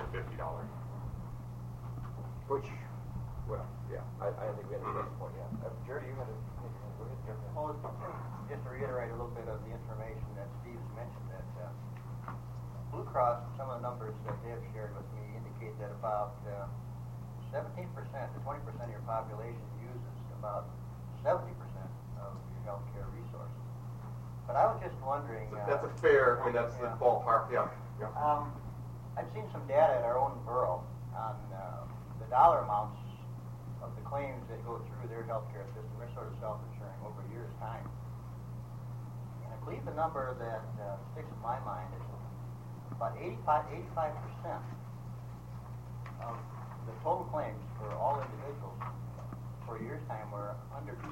Which, well, yeah, I don't think we had to get to this point yet. Jerry, you had to go ahead, Jerry. Well, just to reiterate a little bit of the information that Steve's mentioned, that Blue Cross, some of the numbers that they have shared with me indicate that about 17% to 20% of your population uses about 70% of your healthcare resources. But I was just wondering... that's a fair, I mean, that's the ballpark, yeah. I've seen some data at our own borough on the dollar amounts of the claims that go through their healthcare system. They're sort of self-insuring over a year's time. And I believe the number that sticks in my mind is about 85% of the total claims for all individuals for a year's time were under $2,000.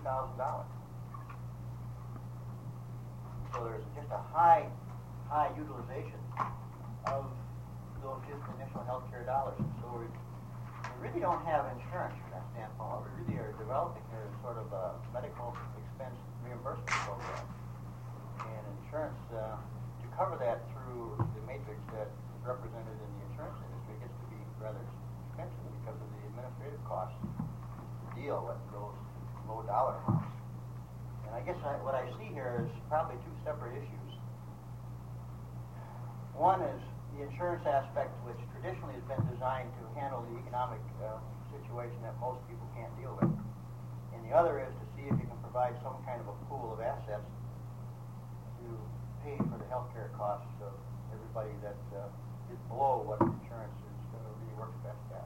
So there's just a high utilization of those just initial healthcare dollars. And so we really don't have insurance from that standpoint. What we really are developing here is sort of a medical expense reimbursement program. And insurance, to cover that through the matrix that is represented in the insurance industry, gets to be rather expensive because of the administrative costs to deal with those low dollar amounts. And I guess what I see here is probably two separate issues. One is the insurance aspect, which traditionally has been designed to handle the economic situation that most people can't deal with. And the other is to see if you can provide some kind of a pool of assets to pay for the healthcare costs of everybody that is below what insurance is really works best at.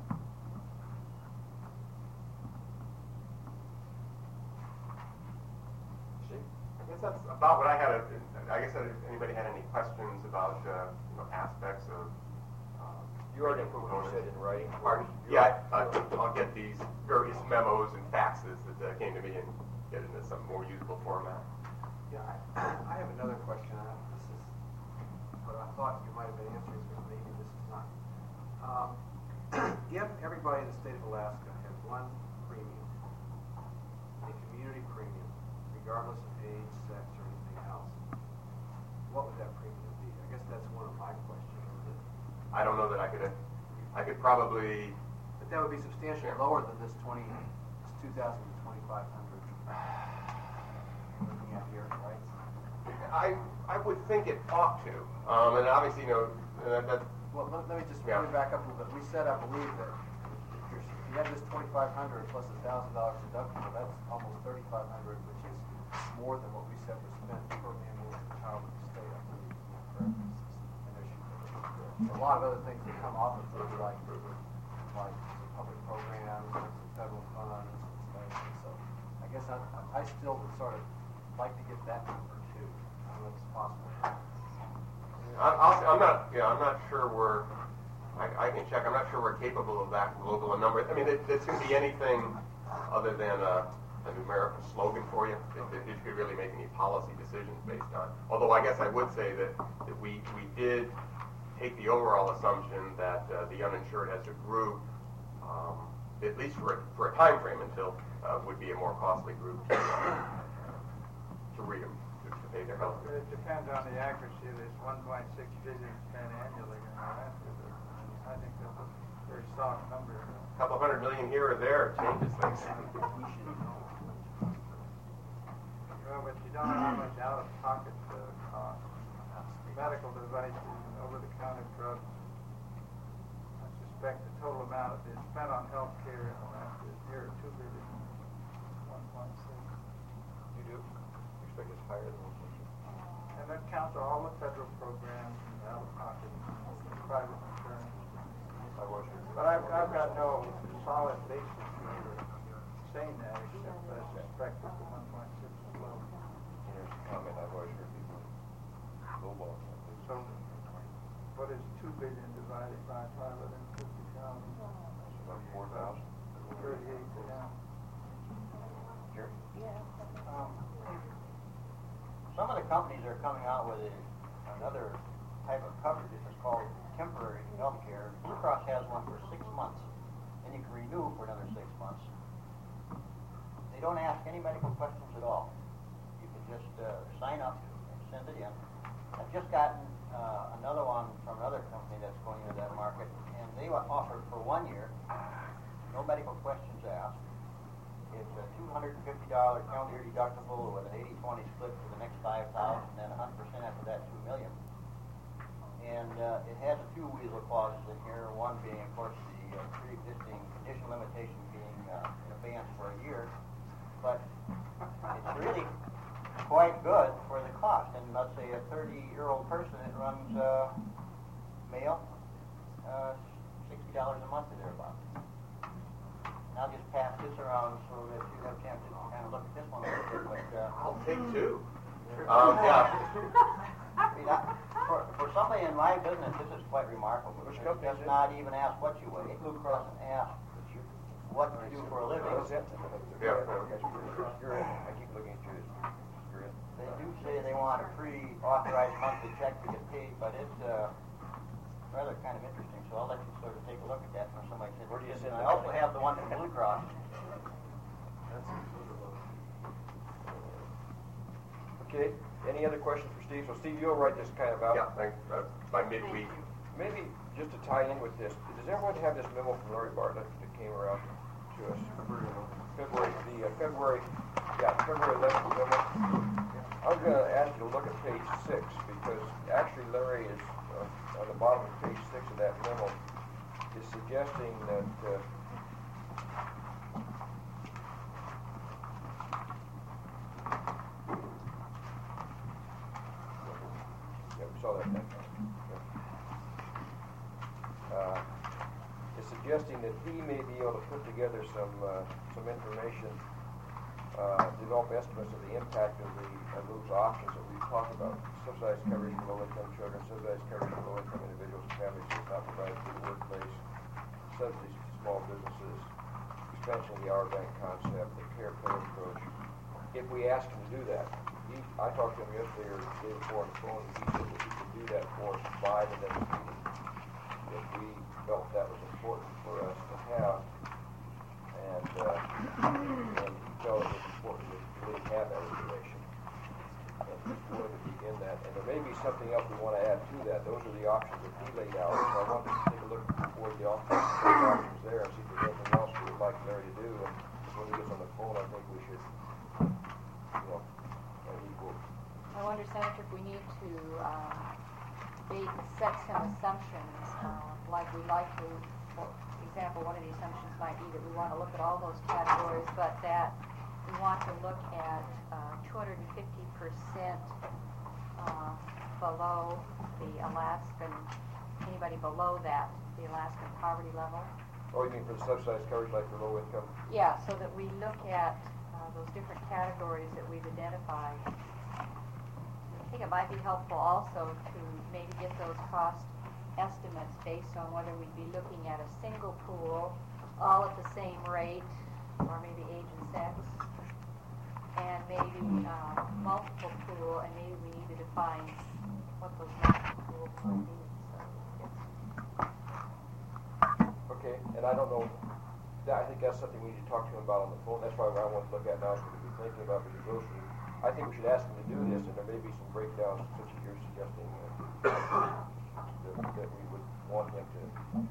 I guess that's about what I had. I guess if anybody had any questions about aspects of. You already put what you said in writing. Pardon? Yeah, I'll get these various memos and faxes that came to me and get into some more usable format. Yeah, I have another question. This is what I thought you might have been answering, but maybe this is not. If everybody in the state of Alaska had one premium, a community premium, regardless of age, sex, or anything else, what would that premium be? I guess that's one of my questions. I don't know that I could probably. But that would be substantially lower than this 2,000 to 2,500 looking at here, right? I would think it ought to, and obviously, that. Well, let me just back up a little bit. We said, I believe, that if you have this $2,500 plus $1,000 deductible, that's almost $3,500, which is more than what we said was spent per animal child in the state. I believe. A lot of other things that come off of it, like public programs and federal funds and stuff. So I guess I still would sort of like to get that number too. I don't know if it's possible. I'm not sure we're. I can check. I'm not sure we're capable of that global a number. I mean, it's going to be anything other than a numerical slogan for you that you could really make any policy decisions based on. Although I guess I would say that we did take the overall assumption that the uninsured as a group, at least for a time frame until, would be a more costly group to pay their health care. It depends on the accuracy of this 1.6 billion spent annually in Alaska. I think that's a very soft number. A couple $100 million here or there changes things. Well, but you don't know how much out-of-pocket costs. Medical devices and over-the-counter drugs. I suspect the total amount that is spent on health care in Alaska is near $2 billion. 1.6. You do? You expect it's higher than 1.6? And that counts all the federal programs and out-of-pocket and private insurance. But I've got no solid basis for saying that, except that I suspect that the 1.6 is low. Here's a comment I've always heard people lowball. So, what is 2 billion divided by 550,000? That's about 4,000. 38 to now. Sure. Some of the companies are coming out with another type of coverage. It's called temporary health care. Blue Cross has one for 6 months, and you can renew for another 6 months. They don't ask any medical questions at all. You can just sign up and send it in. I've just gotten another one from another company that's going into that market, and they offered for 1 year, no medical questions asked. It's a $250 calendar year deductible with an 80-20 split for the next 5,000, and then 100% after that, $2 million. And it has a few weasel clauses in here, one being, of course, the pre-existing condition limitation being in advance for a year. But it's really quite good for the cost. And let's say a 30-year-old person that runs male, $60 a month or thereabouts. And I'll just pass this around so that you have a chance to kind of look at this one a little bit. But I'll take two. Yeah. I mean, for somebody in my business, this is quite remarkable. Which It company does is it? not even ask what you weigh. Blue Cross doesn't ask what you do for a living. Yeah. You're in. I keep looking at you. You're in. They do say they want a pre-authorized monthly check to get paid, but it's rather kind of interesting. So I'll let you sort of take a look at that when somebody says. Where do you "Yes," send and that I also money? have the one from Blue Cross. Okay. Any other questions for Steve? So Steve, you'll write this kind of out. Yeah, thanks. By midweek. Maybe just to tie in with this, does everyone have this memo from Larry Bartlett that came around to us? February 11th memo. I'm going to ask you to look at page 6 because actually Larry is on the bottom of page 6 of that memo is suggesting that we saw that. Is suggesting that he may be able to put together some information, develop estimates of the impact of those options that we've talked about: subsidized coverage for low-income children, subsidized coverage for low-income individuals and families who are not provided through the workplace, subsidies to small businesses, expansion of the hour bank concept, the care play approach. If we ask him to do that, I talked to him yesterday or the day before on the phone, and he said that he could do that for us by the next meeting. If we felt that was important for us to have, and he felt it was important to really have that information. And he's willing to begin that. And there may be something else we want to add to that. Those are the options that he laid out. So I wanted to take a look before the options there and see if there's anything else we would like Larry to do. And when he gets on the phone, I think we should, I wonder, Senator, if we need to set some assumptions, like we like to, for example, one of the assumptions might be that we want to look at all those categories, but that we want to look at 250% below the Alaskan, anybody below that, the Alaskan poverty level. Oh, you mean for the subsidized coverage, like for low income? Yeah, so that we look at those different categories that we've identified. I think it might be helpful also to maybe get those cost estimates based on whether we'd be looking at a single pool, all at the same rate, or maybe age and sex, and maybe multiple pool, and maybe we need to define what those multiple pools might be. So Okay, and I don't know, I think that's something we need to talk to him about on the phone. That's why I want to look at now, so we can be thinking about the negotiation. I think we should ask him to do this, and there may be some breakdowns, such as you're suggesting, that we would want him to,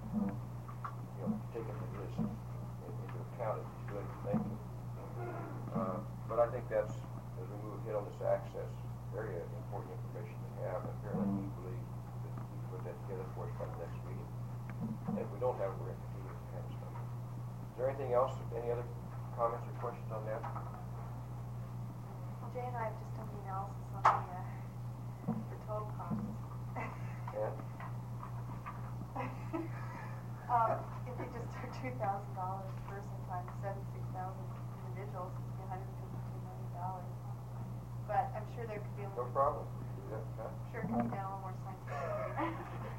take into account if he's doing his thinking. But I think that's, as we move ahead on this access area, important information to have, and apparently he believes that we can put that together for us by the next meeting. And if we don't have it, we're going to continue to have stuff. Is there anything else, any other comments or questions on that? Jay and I have just done the analysis on the total costs. And? If you just took $2,000 per person times 76,000 individuals, it'd be $152 million. But I'm sure there could be a No little. problem. Yeah, huh? Sure, it could be done a little more scientific.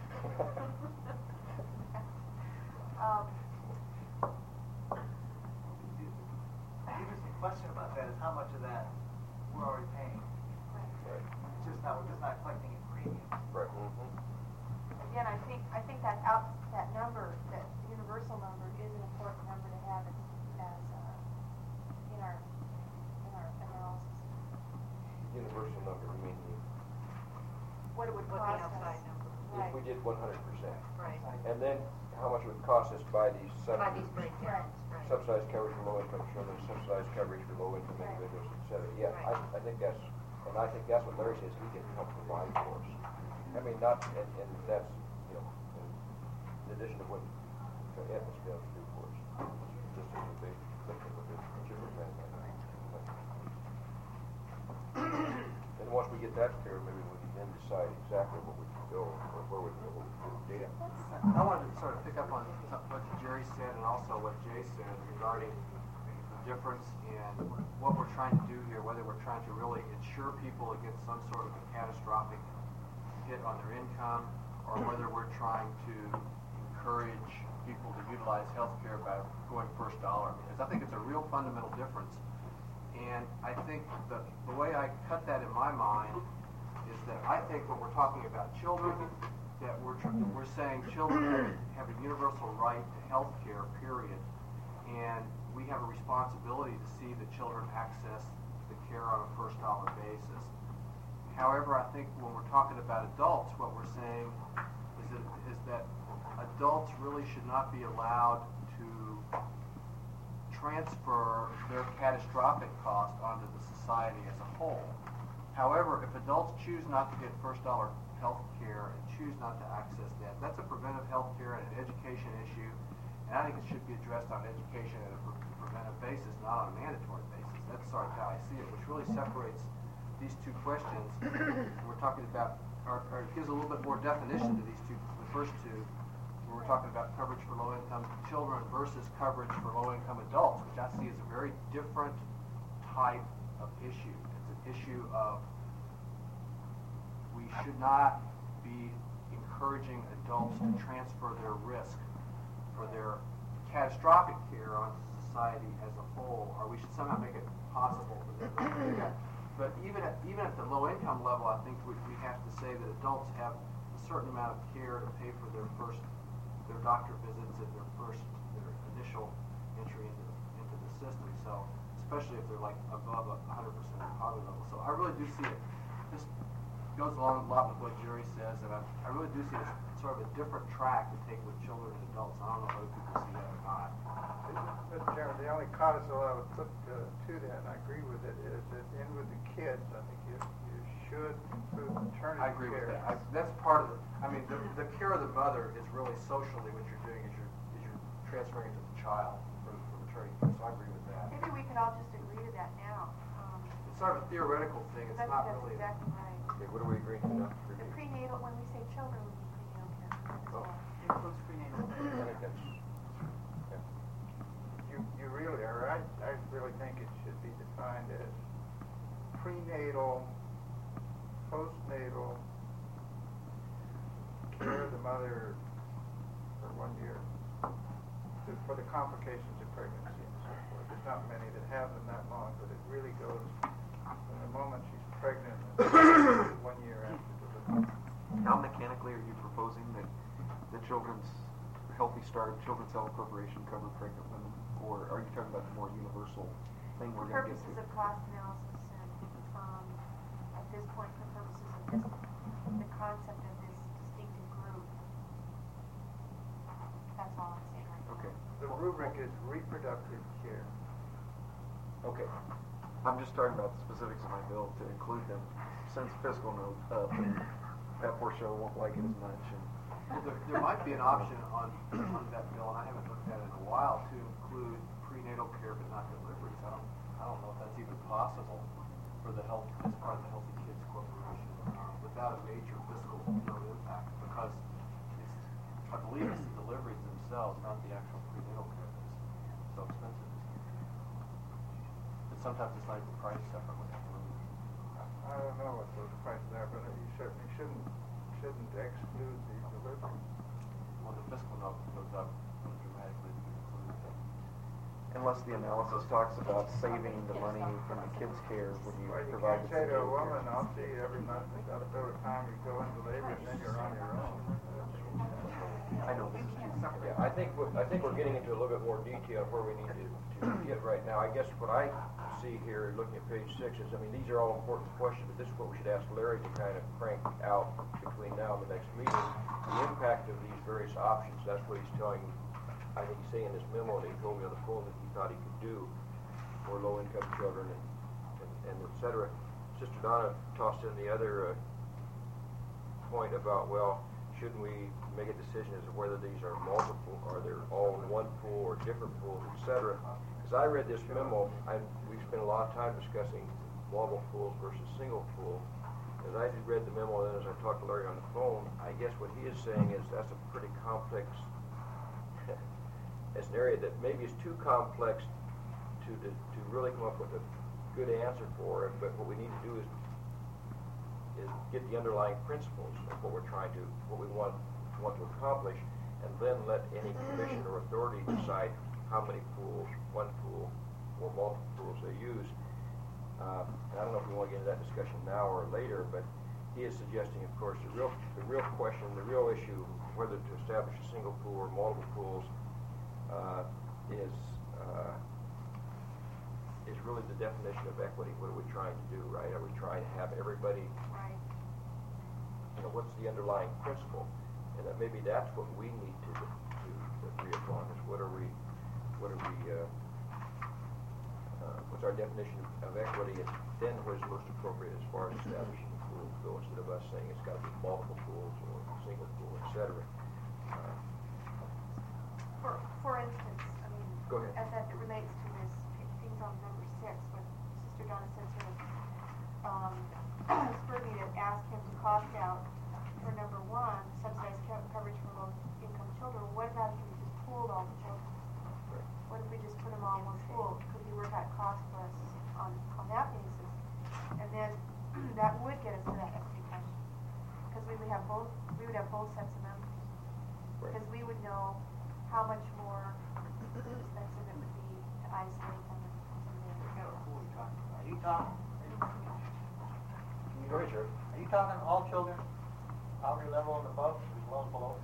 The interesting question about that is how much of that we're already paying. Right. It's just not, we're just not collecting in premiums. Right. Mm-hmm. Again, I think that number, that universal number, is an important number to have as in our analysis. Universal number, you mean what it would What cost the outside us. number. If Right. we did 100%. Right. And then how much it would cost us to buy these By these breakdowns, right. subsidized coverage for low-income children, subsidized coverage for low-income Right. individuals, et cetera. Yeah, Right. I think that's, and I think that's what Larry says he can help provide for us. I mean, not, and that's, you know, in addition to what Ed was able to do for us. Just as a big commitment with it, which is what we're saying. And once we get that clear, maybe we can then decide exactly what we can go, or where we can go with data. I wanted to sort of pick up on what Jerry said and also what Jay said regarding the difference in what we're trying to do here, whether we're trying to really insure people against some sort of a catastrophic hit on their income, or whether we're trying to encourage people to utilize health care by going first dollar. Because I think it's a real fundamental difference. And I think the way I cut that in my mind is that I think when we're talking about children, that we're saying children have a universal right to health care, period. And we have a responsibility to see that children access the care on a first dollar basis. However, I think when we're talking about adults, what we're saying is that adults really should not be allowed to transfer their catastrophic cost onto the society as a whole. However, if adults choose not to get first dollar health care and choose not to access that, that's a preventive health care and an education issue, and I think it should be addressed on education at a preventive basis, not on a mandatory basis. That's sort of how I see it, which really separates these two questions. We're talking about, or gives a little bit more definition to these two, the first two, where we're talking about coverage for low-income children versus coverage for low-income adults, which I see as a very different type of issue. It's an issue of we should not be encouraging adults to transfer their risk for their catastrophic care onto society as a whole, or we should somehow make it possible for them to do that. But even at the low-income level, I think we have to say that adults have a certain amount of care to pay for their doctor visits and their initial entry into the system. So, especially if they're like above 100% of poverty level. So I really do see it. This goes along a lot with what Jerry says, and I really do see it as sort of a different track to take with children and adults. I don't know if other people see that or not. Mr. Chairman, the only codicil I would put to that, and I agree with it, is that in with the kids, I think you should include maternity care. I agree with that. That's part of it. I mean, the care of the mother is really socially what you're doing is you're transferring it to the child for maternity care. So I agree with that. Maybe we could all just agree to that now. It's sort of a theoretical thing. It's not That's really. exactly right. Okay, what are we agreeing to now? The prenatal, when we say children, we mean prenatal care as well. Includes prenatal. I think that's, yeah. You really are, I really think it should be defined as prenatal, postnatal care of the mother for 1 year for the complications of pregnancy and so forth. There's not many that have them that long, but it really goes from the moment she's pregnant and 1 year after delivery. How mechanically are you proposing that the Children's Healthy Start, Children's Health Corporation cover pregnant women, or are you talking about the more universal thing we're For going to get purposes to? of cost analysis and, at this point, for purposes of this, the concept of this distinctive group, that's all I'm saying right now. Okay. The rubric is reproductive care. Okay. I'm just talking about the specifics of my bill to include them. Since fiscal note up, and that poor show won't like it as much. And There might be an option on that bill, and I haven't looked at it in a while, to include prenatal care but not deliveries. I don't know if that's even possible for the health as part of the Healthy Kids Corporation without a major fiscal impact, because I believe it's the deliveries themselves, not the actual prenatal care that's so expensive. But sometimes it's not even priced separately. I don't know what those prices are, but you certainly shouldn't exclude the delivery. Well, the fiscal note goes up dramatically to include that. unless the analysis talks about saving the money from the kids' care when you Well, you provide can't the say to a prenatal care. woman, I'll see you every month until the time you go into labor, and then you're on your own. I know this You is can't too- separate. Yeah, I think we're getting into a little bit more detail where we need to get right now. I guess what I see here, looking at page 6, is, I mean, these are all important questions, but this is what we should ask Larry to kind of crank out between now and the next meeting. The impact of these various options, that's what he's telling, I think he's saying in this memo that he told me on the phone that he thought he could do for low-income children and et cetera. Sister Donna tossed in the other point about, well, shouldn't we make a decision as to whether these are multiple, or they're all in one pool or different pools, et cetera. As I read this memo, we spent a lot of time discussing multiple pools versus single pool. As I read the memo, and then as I talked to Larry on the phone, I guess what he is saying is that's a pretty complex, it's an area that maybe is too complex to really come up with a good answer for it, but what we need to do is get the underlying principles of what we want to accomplish, and then let any commission or authority decide how many pools, one pool, or multiple pools they use. And I don't know if we want to get into that discussion now or later, but he is suggesting, of course, the real question, the real issue, whether to establish a single pool or multiple pools, is really the definition of equity. What are we trying to do, right? Are we trying to have everybody, Right. What's the underlying principle? And that maybe that's what we need to agree upon, is what's our definition of equity, and then what is most appropriate as far as establishing the pools go, instead of us saying it's got to be multiple pools or a single pool, et cetera. For instance, I mean, Go ahead. as that relates to this, things on number 6, when Sister Donna said sort of, spurred me to ask him to cost out for number 1, subsidized coverage for low-income children. What about if we just pooled all the children? Right. What if we just put them all in one pool? Could we work out cost for us on that basis? And then that would get us to that equity question, because we would have both sets of members. Right. Because we would know how much more expensive it would be to isolate them and Who are you talking about? Are you talking? Go ahead, Sheriff. Are you talking all children, poverty level and above, as well as below?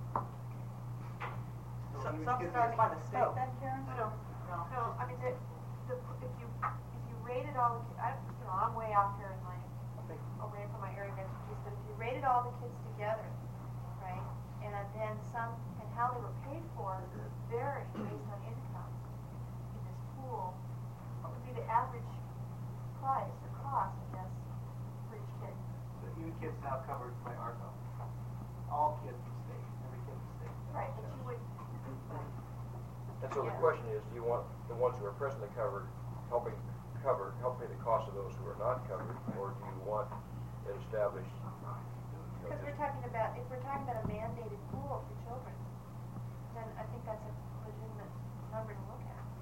Subsidized by the state then, Karen? No, I mean, if you rated all the kids, I'm way out here in away from my area of expertise, but if you rated all the kids together, right, and then some, and how they were paid for vary based on income in this pool, what would be the average price or cost, I guess, for each kid? So even kids now covered by ARPA, all kids in the state, every kid in the state. Right, but you would, And so the question is, do you want the ones who are presently covered help pay the cost of those who are not covered, or do you want it established? because if we're talking about a mandated pool for children, then I think that's a legitimate number to look at.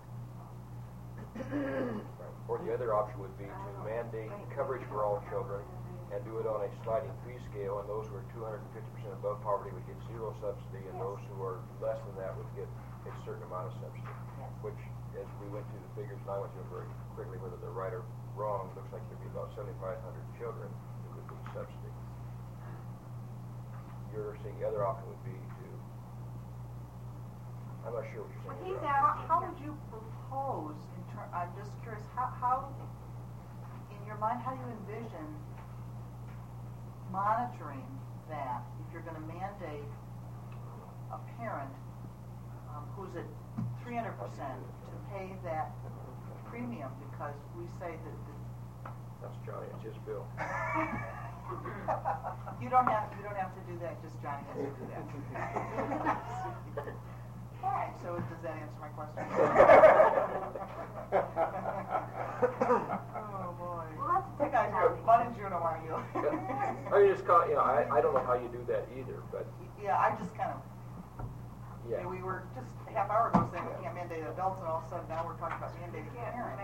Right. Or the other option would be to mandate coverage for all children and do it on a sliding fee scale, and those who are 250% above poverty would get 0 subsidy, and those who are less than that would get a certain amount of subsidy. Yes. Which, as we went through the figures, and I went through them very quickly, whether they're right or wrong, looks like there'd be about 7,500 children who would get subsidy. You're saying the other option would be to, I'm not sure what you're saying. How would you propose, I'm just curious, how, in your mind, how do you envision monitoring that if you're going to mandate a parent who's at 300% to pay that premium, because we say that That's Johnny, it's his bill. you don't have to do that, just Johnny has to do that. All right, so does that answer my question? Oh boy. Well, that's You guys are fun in Juneau, aren't you? I mean, it's kind of, I don't know how you do that either, but Yeah, I just kind of, yeah. we were just a half hour ago saying we can't mandate adults, and all of a sudden now we're talking about mandating parents.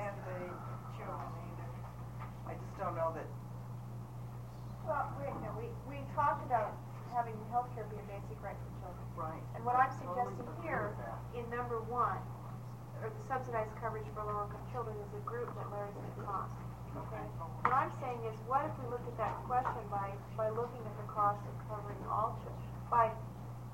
I just don't know that. Well, we talked about having healthcare be a basic right for children. Right. And what I'm Totally suggesting agree here with that. in number 1, or the subsidized coverage for low-income children, is a group that Larry's going to cost. Okay. What I'm saying is, what if we looked at that question by looking at the cost of covering all children, by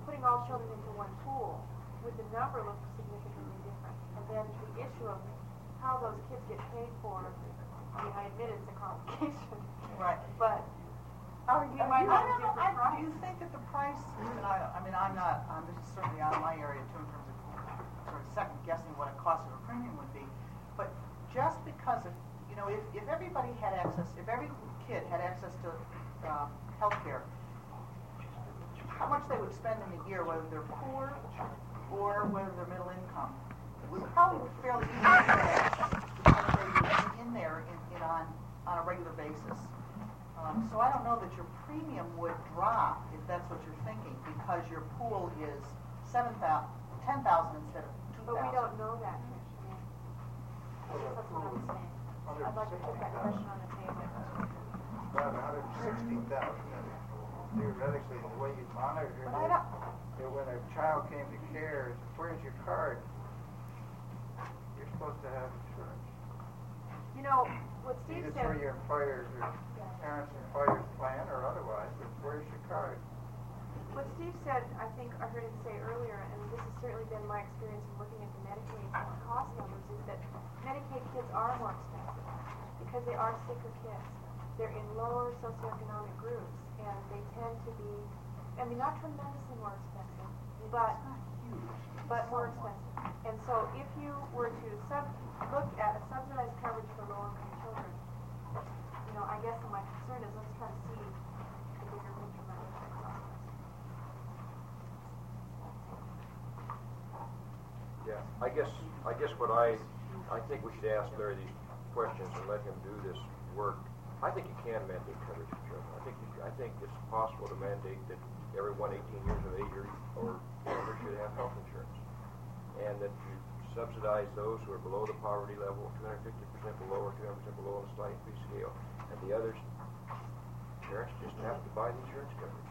putting all children into one pool, would the number look significantly different? And then the issue of how those kids get paid for, I mean, I admit it's a complication. Right. But you I might don't have a know, different price. do you think that the price, and I mean, this is certainly out of my area too in terms of sort of second guessing what a cost of a premium would be, but just because of, you know, if everybody had access, if every kid had access to health care, how much they would spend in a year, whether they're poor or whether they're middle income, was probably fairly easy to say because they would be in there on a regular basis. So I don't know that your premium would drop if that's what you're thinking, because your pool is $10,000 instead of $2,000. But we don't know that, Commissioner. I guess that's what I'm saying. I'd like to put that question on the table. About 160,000, and theoretically, the way you monitor it, But I don't. when a child came to care, is, where's your card? You're supposed to have insurance. You know, what Steve Either said. through your employer's or parents' employer's plan or otherwise, but where's your card? What Steve said, I think I heard him say earlier, and this has certainly been my experience in looking at the Medicaid cost numbers, is that Medicaid kids are more expensive because they are sicker kids. They're in lower socioeconomic groups, and they tend to be, I mean, not tremendously more expensive, but more expensive. And so if you were to look at a subsidized coverage for low-income children, you know, I guess my concern is let's try to see the bigger picture Medicaid cost. Yeah, I guess what I think we should ask Larry these questions and let him do this work. I think you can mandate coverage for children. I think it's possible to mandate that everyone 18 years of age or younger should have health insurance, and that you subsidize those who are below the poverty level, 250% below or 200% below on the sliding fee scale, and the others, parents just have to buy the insurance coverage.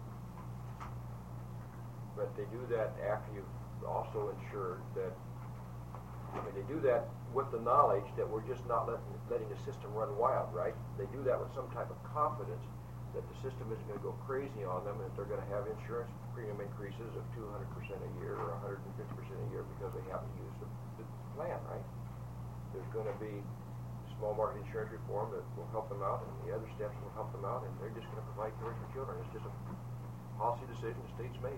But they do that after you've also ensured that, I mean, they do that with the knowledge that we're just not letting the system run wild, right? They do that with some type of confidence that the system isn't going to go crazy on them and that they're going to have insurance premium increases of 200% a year or 150% a year because they happen to use the plan, right? There's going to be small market insurance reform that will help them out, and the other steps will help them out, and they're just going to provide coverage for children. It's just a policy decision the state's made.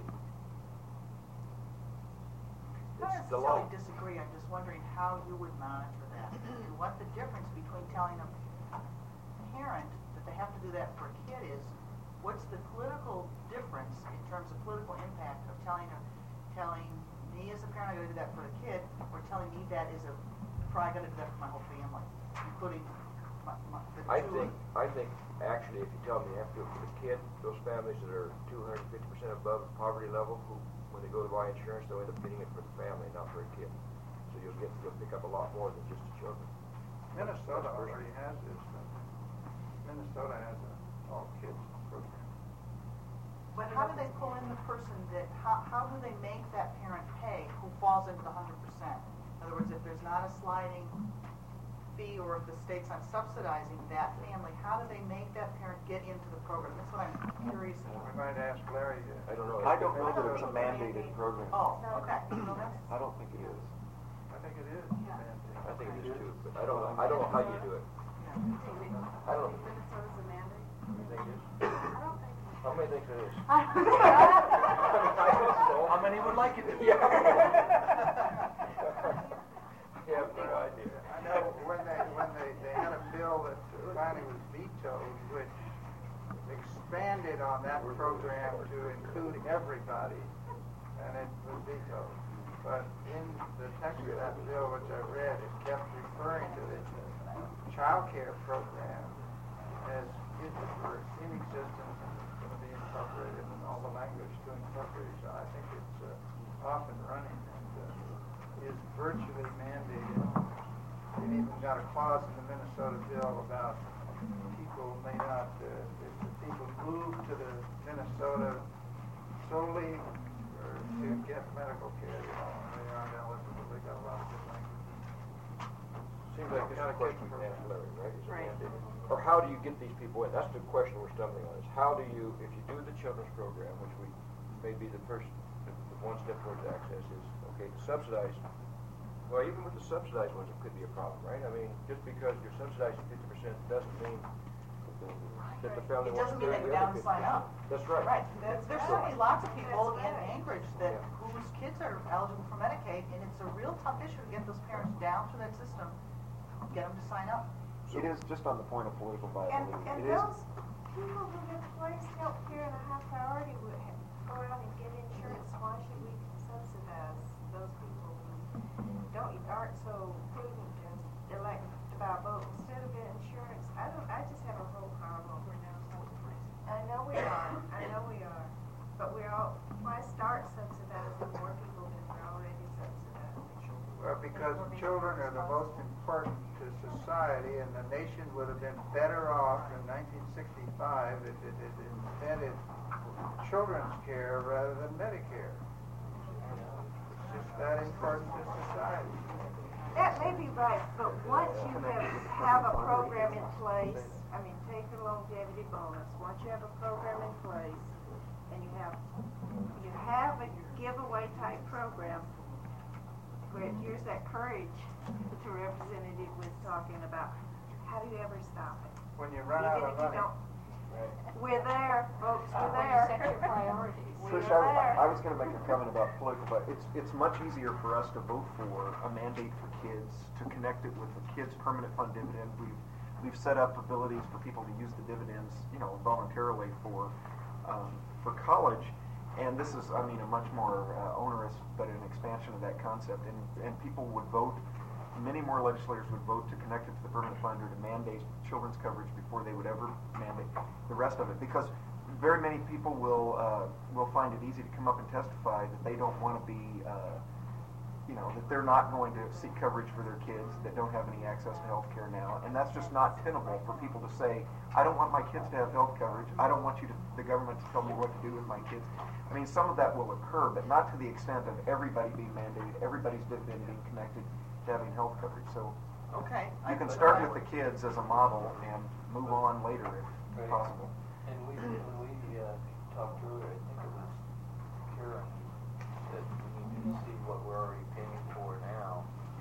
I It's the don't law. necessarily disagree. I'm just wondering how you would monitor that, and what the difference between telling a parent that they have to do that for a kid is. What's the political difference in terms of political impact of telling me as a parent I'm going to do that for a kid, or telling me that is probably going to do that for my whole family, including the two. I think actually, if you tell them you have to do it for the kid, those families that are 250% above the poverty level, who when they go to buy insurance, they'll end up getting it for the family, not for a kid. So you'll pick up a lot more than just the children. Minnesota already has this. Minnesota has an all-kids program. But how do they pull in the person that, how do they make that parent pay who falls into the 100%? In other words, if there's not a sliding fee or if the state's not subsidizing that family, how do they make that parent get into the program? That's what I'm curious We about. might ask Larry. I don't know. I don't know that it's a mandated program. Oh, okay. So that's, I don't think it is. I think it is. I think it is too, but I don't know how you do it. I don't know. Minnesota's a mandate? You think it is? I don't think so. How many think it is? How many would like it to be? Yeah. I have no idea. I know when they had a bill that finally was vetoed, which expanded on that program to include everybody, and it was vetoed. But in the text of that bill, which I read, it kept referring to the child care program as if it were in existence and it's going to be incorporated and all the language to incorporate. So I think it's off and running and is virtually mandated. It even got a clause in the Minnesota bill about people may not, if the people move to the Minnesota solely or to get medical care, they aren't eligible. They got a lot of good language. Seems like this is a question for Aunt Larry, right? Is it mandated? Or how do you get these people in? That's the question we're stumbling on. Is how do you, if you do the children's program, which we maybe the first, the one step towards access is, okay, to subsidize. Well, even with the subsidized ones, it could be a problem, right? I mean, just because you're subsidizing 50% doesn't mean that the family It wants doesn't to mean pay they the go down other and sign 50%. up. That's right. Right. There's certainly lots of people in Anchorage that Yeah. whose kids are eligible for Medicaid, and it's a real tough issue to get those parents down through that system, get them to sign up. It is just on the point of political viability. And It is. those people who have placed health care in a high priority would have, go out and get insurance. Why should we subsidize those people who aren't so prudent and elect to buy a boat instead of getting insurance? I just have a whole pile over now. I know we are. But why start subsidizing more people than we're already subsidizing? Well, because children are the most important to society, and the nation would have been better off in 1965 if it had invented children's care rather than Medicare. It's just that important to society. That may be right, but once you have a program in place, I mean, take the longevity bonus. Once you have a program in place, and you have a giveaway type program, where here's that courage that your representative was talking about. How do you ever stop it? When you run out of money. We're there, folks. We're When you there. set your priorities. Trish, I was going to make a comment about political, but it's much easier for us to vote for a mandate for kids, to connect it with the kids' permanent fund dividend. We've set up abilities for people to use the dividends, voluntarily for college, and this is, a much more onerous, but an expansion of that concept. And people would vote. Many more legislators would vote to connect it to the permanent fund or to mandate children's coverage before they would ever mandate the rest of it, because very many people will find it easy to come up and testify that they don't want to be, that they're not going to seek coverage for their kids that don't have any access to health care now, and that's just not tenable for people to say, I don't want my kids to have health coverage, I don't want the government to tell me what to do with my kids. Some of that will occur, but not to the extent of everybody being mandated, everybody's dividend being connected to having health coverage. So Okay. you can start with the kids as a model and move on later if possible. And when we talked earlier, I think it was Karen said we need to see what we're already paying for now.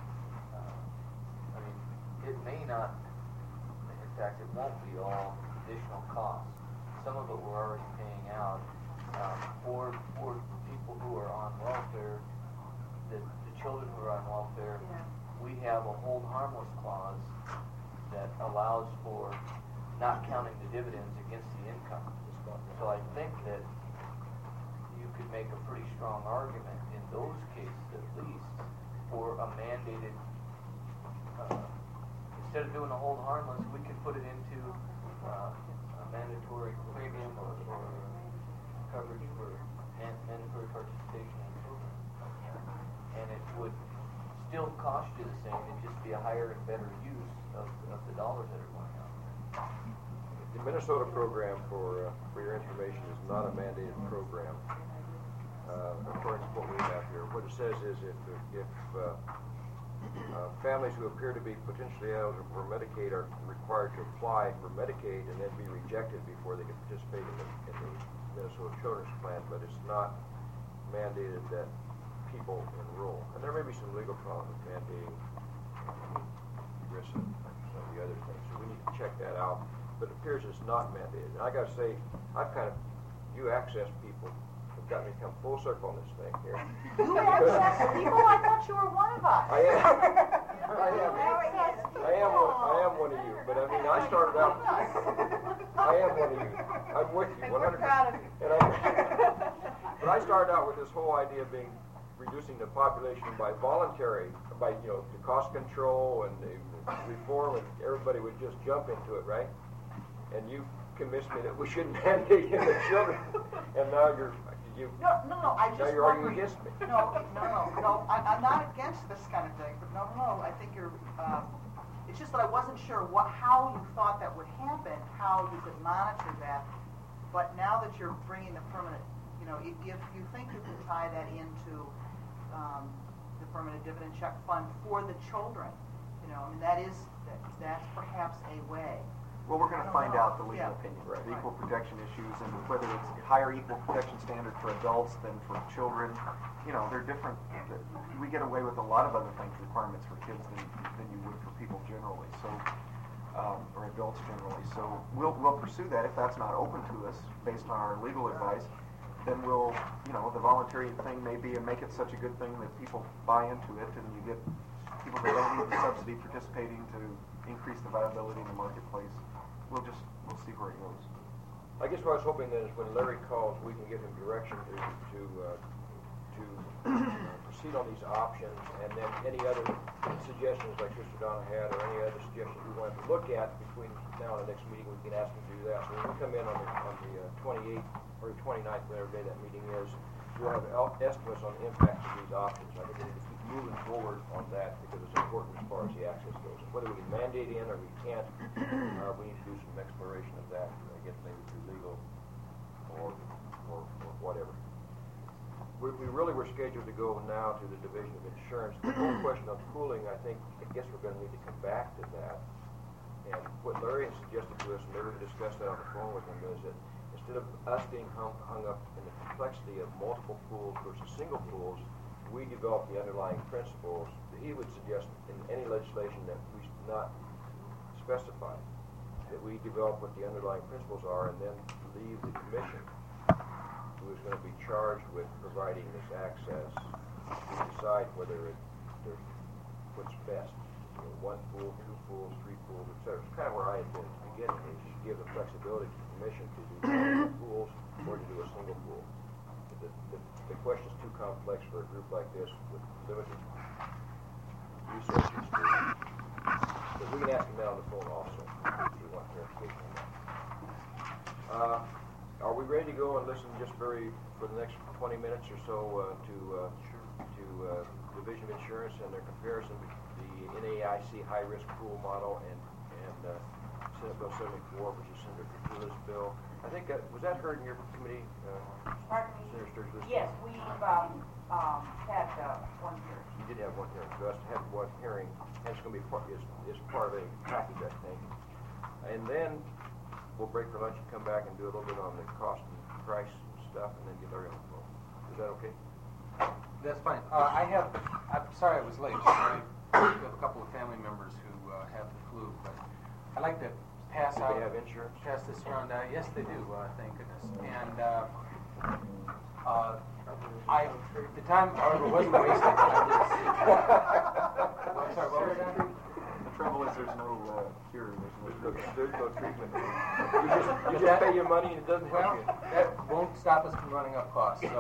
It may not, in fact, it won't be all additional costs. Some of it we're already paying out for people who are on welfare, the children who are on welfare. Yeah. We have a hold harmless clause that allows for not counting the dividends against the income. So I think that you could make a pretty strong argument in those cases at least for a mandated, instead of doing a hold harmless, we could put it into a mandatory premium or coverage for mandatory participation in children. And it would still cost you the same, it'd just be a higher and better use of the dollars that are going out. The Minnesota program, for your information, is not a mandated program. According to what we have here, what it says is if families who appear to be potentially eligible for Medicaid are required to apply for Medicaid and then be rejected before they can participate in the Minnesota Children's Plan, but it's not mandated that people enroll. And there may be some legal problems with mandating ERISA and some of the other things, so we need to check that out. But it appears it's not mandated. And I got to say, you access people have got me to come full circle on this thing here. You access people? I thought you were one of us. I am one of you. But I started out. I am one of you. I'm with you 100%. We're proud of you. But I started out with this whole idea of reducing the population by voluntary, the cost control and the reform, and everybody would just jump into it, right? And you convinced me that we shouldn't mandate in the children, and now you're No, I just arguing against me. No, I'm not against this kind of thing, but no, I think you're, it's just that I wasn't sure how you thought that would happen, how you could monitor that, but now that you're bringing the permanent, if you think you can tie that into the permanent dividend check fund for the children, that's perhaps a way. Well, we're going to find out the legal Yeah. opinion, Right. the equal protection issues, and whether it's higher equal protection standard for adults than for children. You know, they're different. We get away with a lot of other things, requirements for kids than you would for people generally. So, or adults generally. So we'll pursue that. If that's not open to us based on our legal advice, then we'll, the voluntary thing may be and make it such a good thing that people buy into it, and you get people that don't need the subsidy participating to increase the viability in the marketplace. We'll see where it goes. I guess what I was hoping then is when Larry calls, we can give him direction to proceed on these options, and then any other suggestions like Sister Donna had, or any other suggestions we wanted to look at between now and the next meeting, we can ask him to do that. So when we come in on the 28th or 29th, whatever day that meeting is, we'll have estimates on the impacts of these options. I think we need to keep moving forward on that because it's important as far as the access goes. Whether we can mandate in or we can't, we need to do some exploration of that, I guess maybe through legal or whatever. We really were scheduled to go now to the Division of Insurance. The whole question of pooling, I guess we're going to need to come back to that. And what Larry had suggested to us, and Larry discussed that on the phone with him, is that instead of us being hung up in the complexity of multiple pools versus single pools, we develop the underlying principles. He would suggest in any legislation that we should not specify, that we develop what the underlying principles are and then leave the commission, who is going to be charged with providing this access, to decide whether there's what's best. One pool, two pools, three pools, etc. It's kind of where I had been at the beginning, is just give the flexibility to the commission to do multiple pools or to do a single pool. The question is too complex for a group like this with limited resources. But we can ask him that on the phone also if we want clarification on that. Are we ready to go and listen just for the next 20 minutes or so to Division of Insurance and their comparison between the NAIC high-risk pool model and Senate Bill 74, which is Senator Petula's bill? I think was that heard in your committee? Pardon me? Senator Sturgis? Yes, we've had one hearing. You did have one hearing. So us to have one hearing, and it's going to be part of a package, I think. And then we'll break for lunch and come back and do a little bit on the cost and price stuff, and then get Larry on the phone. Is that okay? That's fine. I'm sorry I was late. I have a couple of family members who have the flu, but I'd like to pass out. Do they have insurance? Pass this around. Yes, they do. Thank goodness. And the time, however, wasn't wasted. I'm sorry. What was that? The trouble is there's no cure. There's no treatment. You just pay your money and it doesn't help you. That won't stop us from running up costs. So.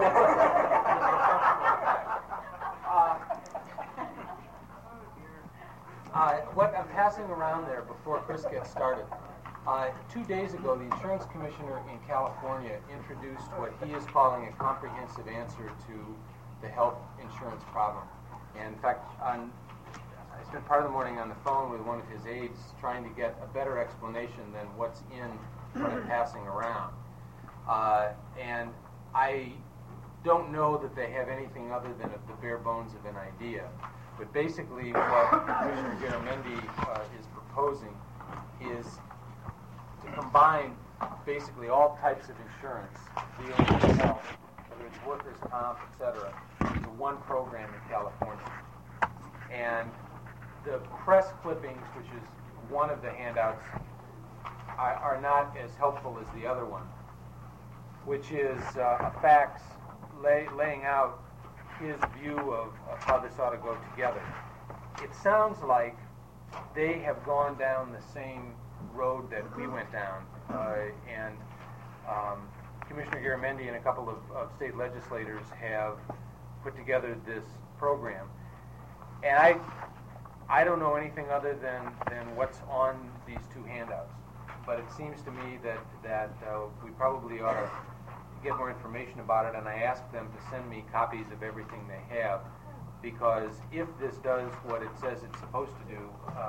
What I'm passing around there before Chris gets started, 2 days ago, the insurance commissioner in California introduced what he is calling a comprehensive answer to the health insurance problem. And in fact, I spent part of the morning on the phone with one of his aides trying to get a better explanation than what's in what I'm passing around. And I don't know that they have anything other than the bare bones of an idea. But basically what Commissioner Garamendi is proposing is to combine basically all types of insurance dealing with health, whether it's workers' comp, etc., into one program in California. And the press clippings, which is one of the handouts, are not as helpful as the other one, which is a fax laying out his view of how this ought to go together. It sounds like they have gone down the same road that we went down, and Commissioner Garamendi and a couple of state legislators have put together this program. And I don't know anything other than what's on these two handouts, but it seems to me that we probably ought to get more information about it, and I asked them to send me copies of everything they have, because if this does what it says it's supposed to do,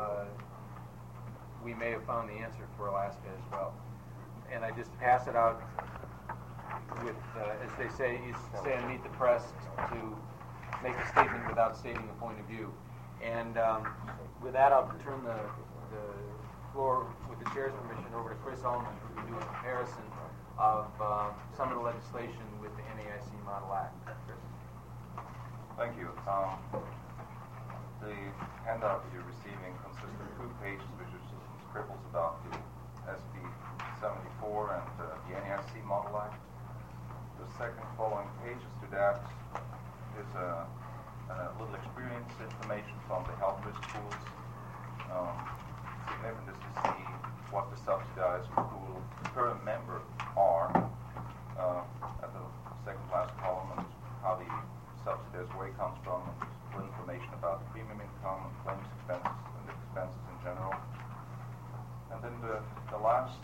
we may have found the answer for Alaska as well. And I just pass it out with, as they say on Meet the Press, to make a statement without stating a point of view. And with that, I'll turn the floor, with the chair's permission, over to Chris Ullman, who can do a comparison of some of the legislation with the NAIC Model Act. Chris? Thank you. The handout that you're receiving consists of 2 pages, which are just scribbles about the SB 74 and the NAIC Model Act. The second following pages to that is a little experience information from the health risk pools. Significant is to see what the subsidized pool per member are at the second last column, and how the subsidized way comes from, and little information about the premium income and claims expenses and expenses in general. And then the last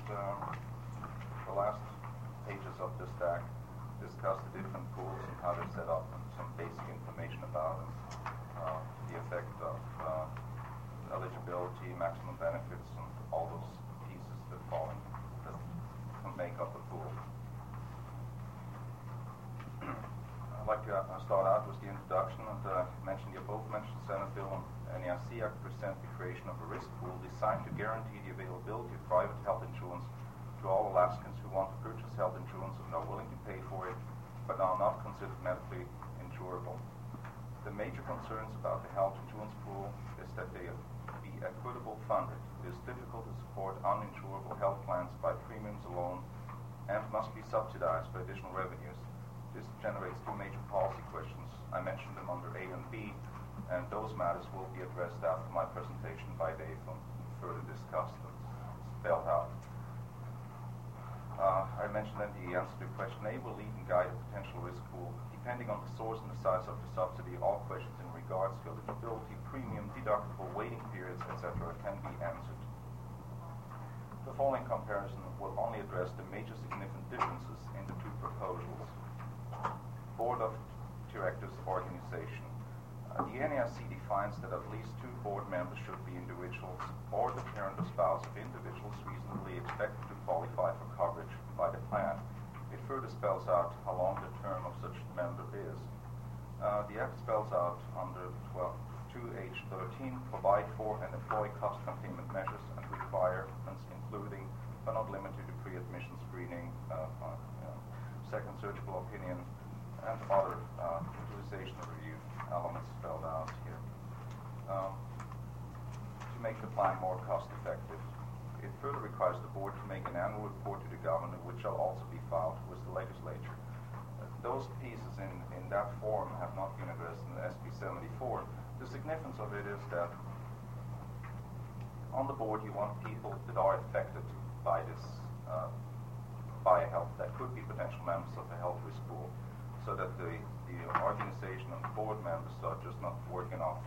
pages of this stack discuss the different pools and how they're set up, and some basic information about them, the effect of eligibility, maximum benefits, and all those pieces that make up the pool. I'd like to start out with the introduction and mention the above-mentioned Senate Bill and NAIC Act present the creation of a risk pool designed to guarantee the availability of private health insurance to all Alaskans who want to purchase health insurance and are willing to pay for it, but are not considered medically insurable. The major concerns about the health insurance pool is that they be equitable funded. It is difficult to support uninsurable health plans by premiums alone and must be subsidized by additional revenues. This generates 2 major policy questions. I mentioned them under A and B, and those matters will be addressed after my presentation by Dave and further discussed and spelled out. I mentioned that the answer to question A will lead and guide a potential risk pool. Depending on the source and the size of the subsidy, all questions in regards to eligibility, premium, deductible, waiting periods, etc. can be answered. The following comparison will only address the major significant differences in the 2 proposals. Board of Directors Organization. The NAIC defines that at least 2 board members should be individuals or the parent or spouse of individuals reasonably expected to qualify for coverage by the plan. It further spells out how long the term of such member is. The Act spells out under 2H13 provide for and employ cost containment measures and requirements including but not limited to pre-admission screening, second surgical opinion, and other utilization review elements spelled out here. To make the plan more cost effective. It further requires the board to make an annual report to the governor, which shall also be filed with the legislature. Those pieces in that form have not been addressed in the SB 74. The significance of it is that on the board you want people that are affected by this, by a health, that could be potential members of the health risk pool, so that the organization and the board members are just not working off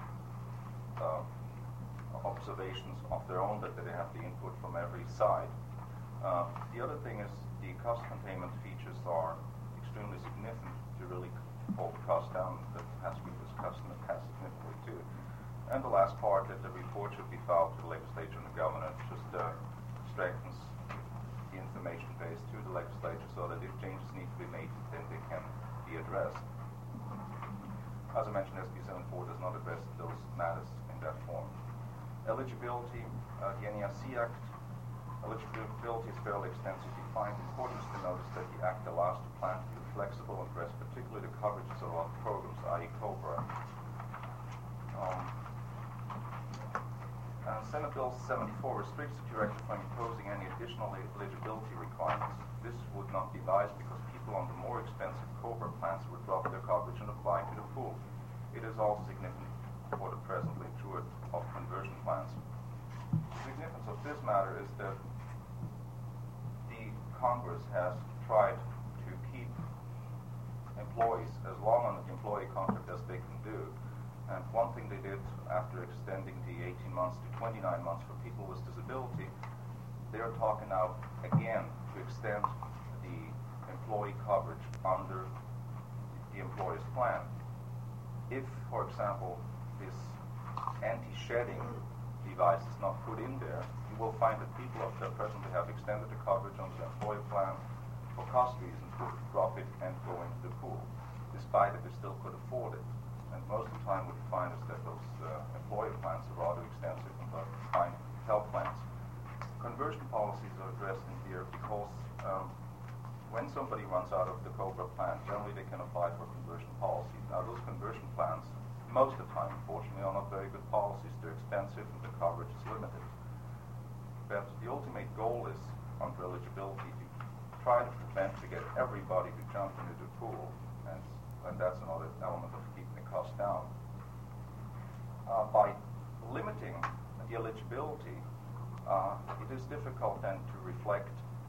observations of their own, that they have the input from every side. The other thing is the cost containment features are extremely significant to really hold the cost down. That has been discussed in the past significantly too. And the last part, that the report should be filed to the legislature and the governor, just strengthens the information base to the legislature so that if changes need to be made, then they can be addressed. As I mentioned, SB 74 does not address those matters in that form. Eligibility, the NAIC Act, eligibility is fairly extensively defined. Important is to notice that the Act allows the plan to be flexible and address particularly the coverages of our programs, i.e. COBRA. Senate Bill 74 restricts the director from imposing any additional eligibility requirements. This would not be wise because people on the more expensive COBRA plans would drop their coverage and apply to the pool. It is also significant for the presently insured of conversion plans. The significance of this matter is that the Congress has tried to keep employees as long on the employee contract as they can do. And one thing they did after extending the 18 months to 29 months for people with disability, they are talking now again to extend the employee coverage under the employer's plan. If, for example, this anti-shedding device is not put in there, you will find that people that presently have extended the coverage under the employer plan for cost reasons would drop it and go into the pool, despite that they still could afford it. And most of the time what you find is that those employer plans are rather extensive and fine health plans. pension plans, most of the time, unfortunately, are not very good policies. They're expensive and the coverage is limited. But the ultimate goal is, under eligibility, to try to get everybody to jump into the pool, and that's another element of keeping the cost down. By limiting the eligibility, it is difficult then to reflect,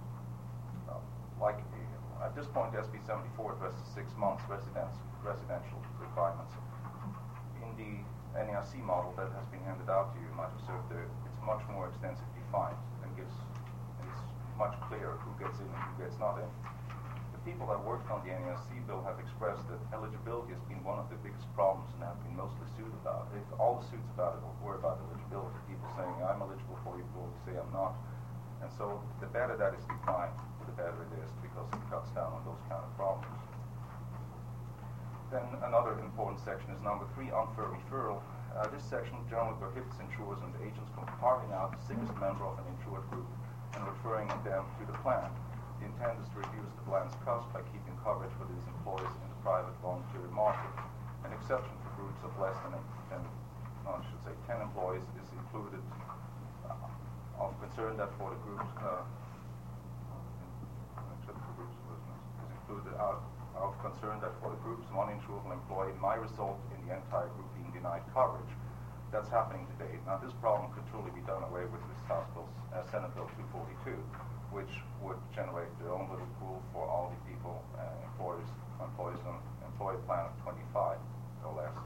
at this point, SB 74 addresses 6 months residential requirements. In the NAIC model that has been handed out to you, you might observe that it's much more extensively defined and it's much clearer who gets in and who gets not in. The people that worked on the NAIC bill have expressed that eligibility has been one of the biggest problems and have been mostly sued about it. All the suits about it were about eligibility. People saying, I'm eligible for you, people who say I'm not. And so the better that is defined, the better it is, because it cuts down on those kind of problems. Then another important section is number 3, unfair referral. This section generally prohibits insurers and agents from carving out the sickest member of an insured group and referring them to the plan. The intent is to reduce the plan's cost by keeping coverage for these employees in the private voluntary market. An exception for groups of less than 10 employees is included, of concern that for the groups, of concern that for the groups, one insurable employee might result in the entire group being denied coverage. That's happening today. Now, this problem could truly be done away with House Bill, Senate Bill 242, which would generate their own little pool for all the people, employees on employee plan of 25 or less.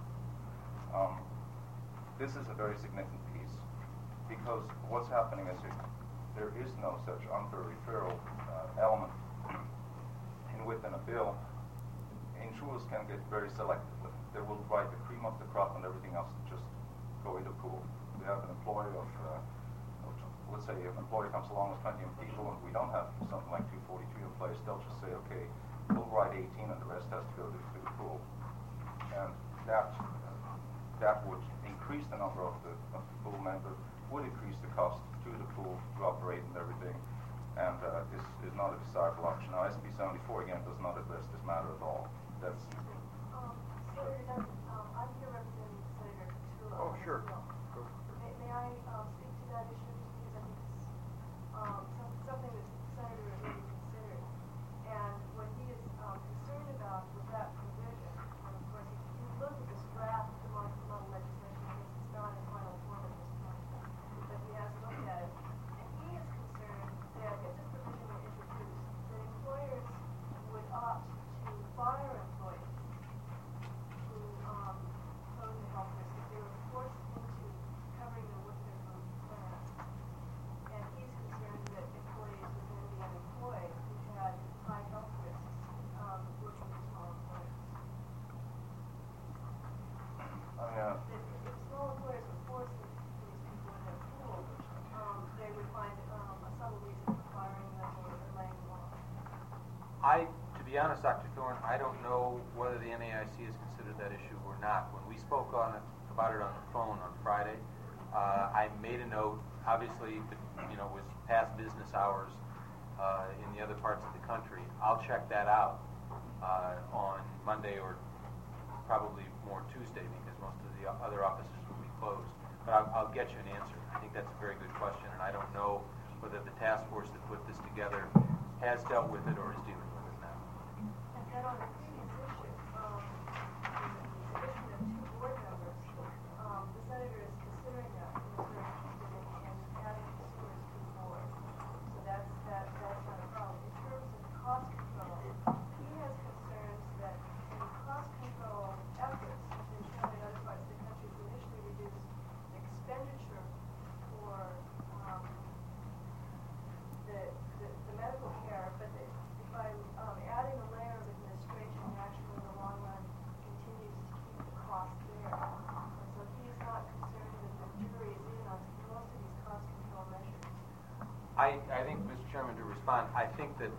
This is a very significant piece because what's happening is there is no such unfair referral element within a bill. Insurers can get very selective. They will write the cream of the crop and everything else to just go into pool. We have an employee of, let's say if an employee comes along with 20 people and we don't have something like 242 in place, they'll just say, okay, we'll write 18 and the rest has to go to the pool. And that would increase the number of the pool members, would increase the cost to the pool to operate and everything. And this is not a desirable option. Now, SB 74 again does not address this matter at all. That's. Senator Duncan, I'm here representing Senator Petula. Oh, sure. May I speak to that issue because I think it's something that the Senator has really considered. And what he is concerned about with that provision, and of course, if you look at this draft model legislation, I guess it's not in final form at this point, but he has looked at it, and he is concerned that if this provision were introduced, that employers would opt to fire employees who pose a health risk if they were forced into covering them with their own plan. And he's concerned that employees would then be unemployed who had high health risks working for small employers. If small employers were forced to put these people in their pool, they would find a subtle reason for firing them or laying them off. To be honest, Dr. Thorne, I don't know whether the NAIC has considered that issue or not. When we spoke about it on the phone on Friday, I made a note. Obviously, it was past business hours in the other parts of the country. I'll check that out on Monday or probably more Tuesday because most of the other offices will be closed. But I'll get you an answer. I think that's a very good question, and I don't know whether the task force that put this together has dealt with it or is dealing with it now. And then on the previous issue, the addition of 2 board members, the senator is considering that and is very interested in adding consumers to the board. So that's not a problem. In terms of cost control, he has concerns that in cost control efforts, which have been shown in other parts of the country to initially reduce expenditure for the medical care, but by adding a layer of administration, actually in the long run continues to keep the cost there. And so he's not concerned that the jury is in on most of these cost control measures. I think, Mr. Chairman, to respond, I think that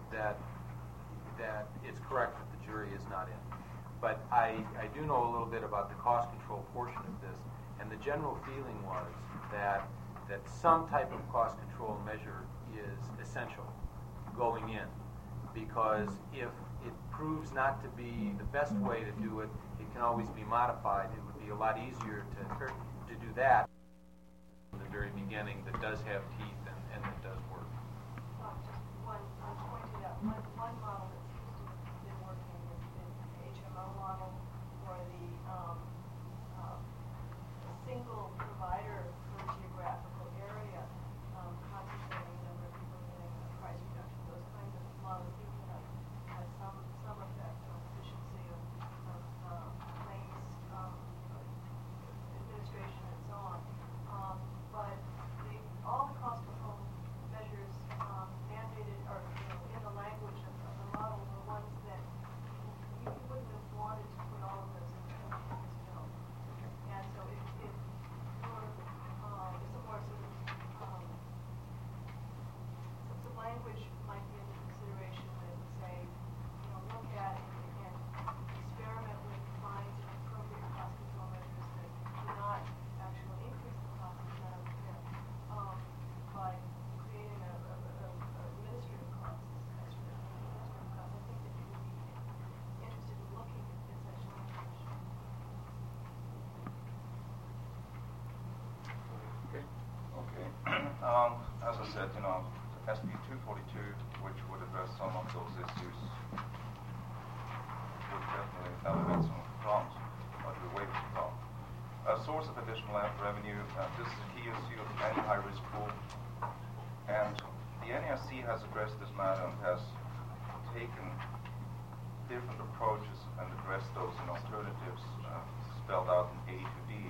it's correct that the jury is not in. But I do know a little bit about the cost control portion of this, and the general feeling was that some type of cost control measure is essential going in, because if it proves not to be the best way to do it, it can always be modified. It would be a lot easier to do that from the very beginning that does have teeth and that does work. Just one pointed out, one model that seems to have been working is the HMO model, or the single provider per geographical area, concentrating a number of people getting a price reduction. Those kinds of models seem to have had some effect on efficiency of claims administration and so on. But all the cost control measures mandated or in the language of the model were ones that you wouldn't have wanted to put all of those in this bill. And so if some more sort of some language might be into consideration that would say, look at and experiment with fines and appropriate cost control measures that do not actually increase the cost of medical care by creating a administrative cost, extra administrative cost. I think that you would be interested in looking at such language. Okay. As I said, SB 242, which would address some of those issues, would definitely elevate some of the problems, or do away with the problem. A source of additional revenue, this is a key issue of any high-risk pool, and the NAIC has addressed this matter and has taken different approaches and addressed those in alternatives spelled out in A to D.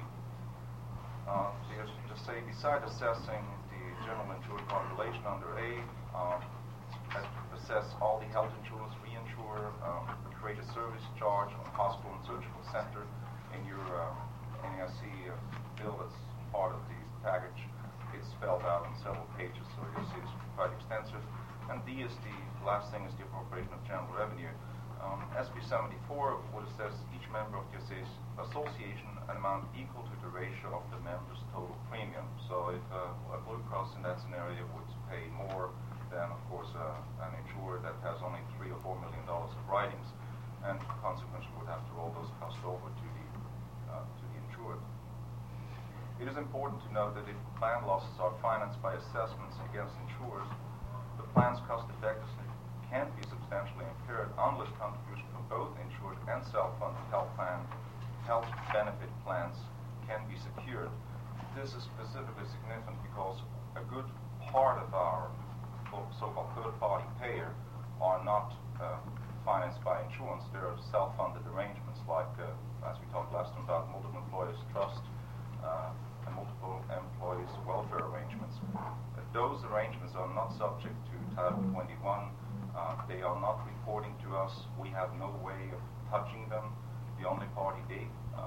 Just say, beside assessing the general insured population under A, assess all the health insurers, reinsure, create a service charge on hospital and surgical center in your NAIC bill that's part of the package. It's spelled out on several pages, so you'll see it's quite extensive. And D is the last thing, is the appropriation of general revenue. SB 74 would assess each member of the association an amount equal to the ratio of the member's total premium. So if a Blue Cross in that scenario would pay more than, of course, an insurer that has only $3 or $4 million of writings, and consequently would have to roll those costs over to the insured. It is important to note that if plan losses are financed by assessments against insurers, the plan's cost effectiveness can't be substantially impaired unless contributions from both insured and self-funded health benefit plans can be secured. This is specifically significant because a good part of our so-called third-party payer are not financed by insurance. There are self-funded arrangements like, as we talked last time about, multiple employers trust and multiple employees welfare arrangements. Those arrangements are not subject to Title 21. They are not reporting to us. We have no way of touching them. The only party they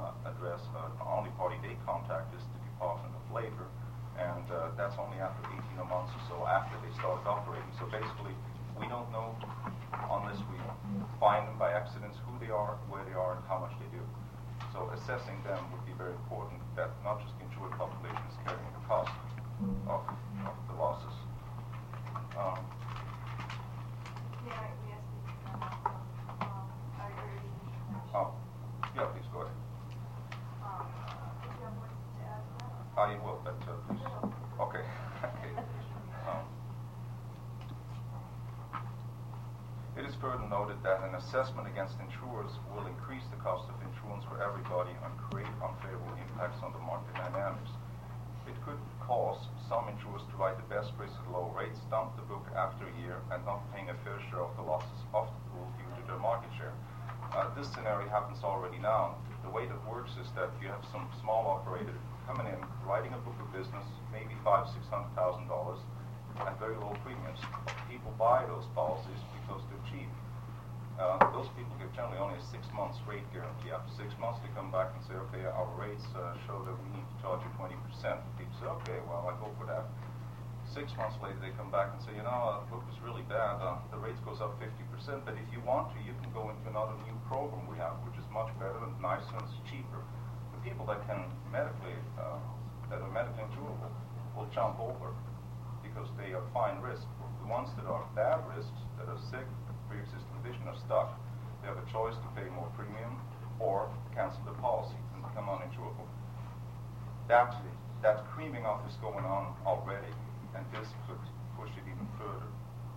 contact is the Department of Labor, and that's only after 18 months or so after they started operating. So basically, we don't know, unless we find them by accidents, who they are, where they are, and how much they do. So assessing them would be very important, that not just the insured population is carrying the cost of the losses. Yeah, please go ahead. I will, but please. Okay. It is further noted that an assessment against insurers will increase the cost of insurance for everybody and create unfavorable impacts on the market dynamics. It could cause some insurers to write the best risk at low rates, dump the book after a year, and not paying a fair share of the losses of the pool due to their market share. This scenario happens already now. The way that works is that you have some small operator coming in, writing a book of business, maybe $500,000, $600,000 at very low premiums. People buy those policies because they're cheap. Those people get generally only a 6 months rate guarantee. After 6 months, they come back and say, okay, our rates show that we need to charge you 20%. People say, okay, well, I go for that. 6 months later, they come back and say, the book is really bad. The rates goes up 50%, but if you want to, you can go into another new program we have, which is much better and nicer and cheaper. The people that can medically, that are medically insurable, will jump over because they are fine risk. The ones that are bad risks, that are sick, pre-existing condition are stuck. They have a choice to pay more premium or cancel the policy and become uninsurable. That creaming off is going on already, and this could push it even further.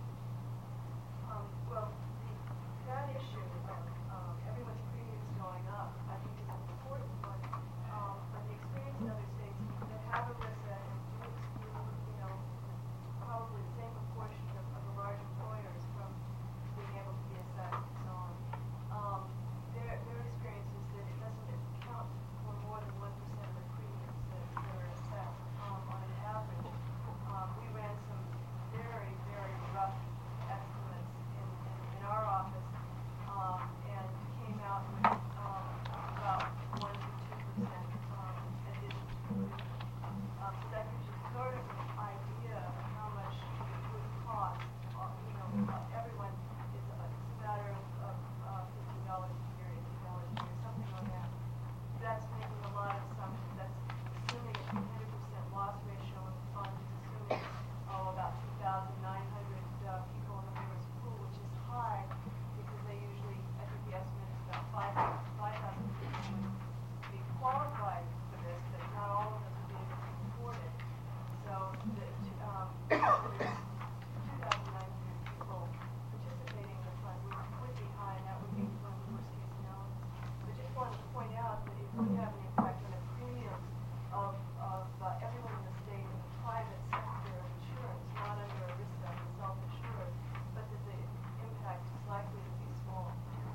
Well, that issue of everyone's premiums going up, I think is an important one. But the experience in other states that have ERISA and do exclude, probably the same proportion of the large employers from being able to be assessed and so on. Their experience is that it doesn't count for more than 1% of the premiums that are assessed on an average. We ran some very, very rough estimates in our office and came out with about 1 to 2% addition. So that gives you sort of an idea of how much it would cost. Everyone is a matter of $15 a year, $18 a year, something like that. That's making a lot of assumptions. That's assuming a 100% loss ratio in the fund, assuming about 2,900 people in the members pool, which is high because they usually, I think the estimate is about 5,000 people would be qualified for this, but not all of them would be able to afford it. So there's 2,900 people participating in the fund would be high, and that would be one of the worst case analysis. But just wanted to point out that it would have an impact on the premiums of everyone in the state in the private sector of insurance, not under ERISA and self-insured, but that the impact is likely to be small.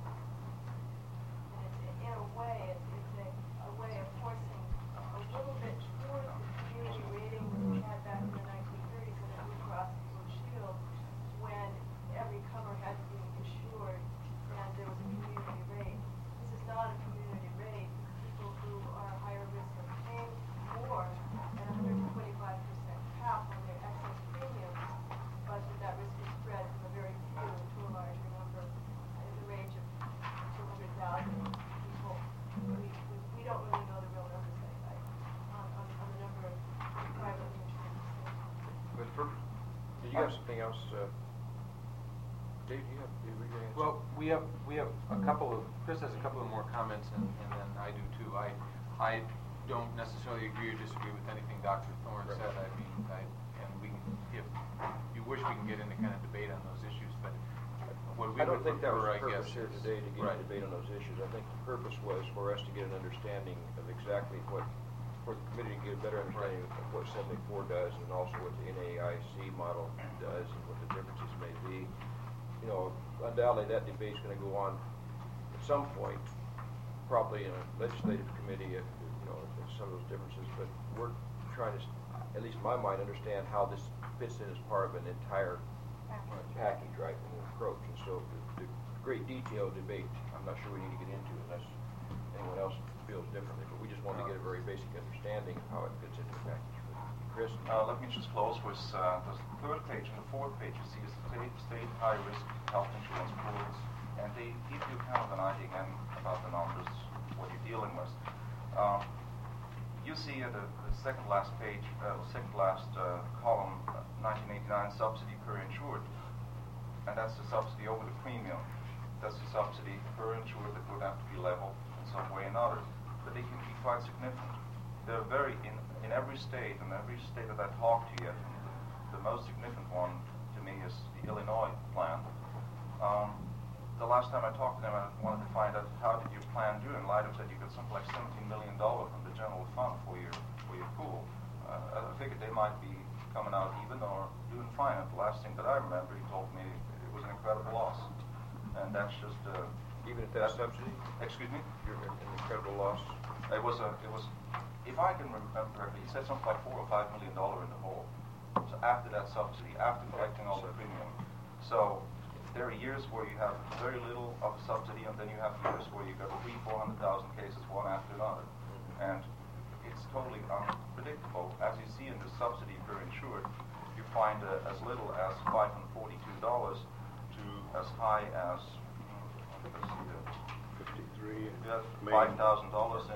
And in a way, it's a way of forcing a little bit towards the community rating that we had back in the 1930s and that Blue Cross and Blue Shield, when every cover had to be insured and there was a community rate. This is not a community rate. People who are higher risk of paying more than 125% cap on their excess premiums, but that risk is spread from a very few to a larger number in the range of 200,000 people. We don't really know the real numbers on the number of privately insured states. Did you have something else? Dave, do you have your answer? Well, we have a couple of, Chris has a couple of more comments, and then I do too. I don't necessarily agree or disagree with anything Dr. Thorne said. I mean, and we can, if you wish, we can get into kind of debate on those issues, but what we I don't think that was prefer, the purpose here today to get a debate on those issues. I think the purpose was for us to get an understanding of exactly what, for the committee to get a better understanding of what 74 does and also what the NAIC model does and what the differences may be. Undoubtedly that debate's going to go on at some point, probably in a legislative committee if some of those differences, but we're trying to, at least in my mind, understand how this fits in as part of an entire package, right, and an approach. And so the great detail debate, I'm not sure we need to get into unless anyone else feels differently, but we just want to get a very basic understanding of how it fits into the package. Chris? Let me just close with the third page and the fourth page. You see state high-risk health insurance pools, and they give you kind of an idea again about the numbers, what you're dealing with. You see at the second last page, column, 1989 subsidy per insured, and that's the subsidy over the premium. That's the subsidy per insured that would have to be leveled in some way or another, but they can be quite significant. They're very in every state, and every state that I talk to you, the most significant one to me is the Illinois plan. The last time I talked to them, I wanted to find out how did your plan do in light of that you got something like $17 million from the general fund for your pool. I figured they might be coming out even or doing fine. And the last thing that I remember, he told me it was an incredible loss, and that's just even at that subsidy. Excuse me. An incredible loss. It was. If I can remember correctly, he said something like $4 or $5 million in the hole. So after that subsidy, after collecting all the premium, so there are years where you have very little of a subsidy, and then you have years where you got 300,000-400,000 cases one after another, and it's totally unpredictable. As you see in the subsidy per insured, you find as little as $542 to as high as $5,000 in.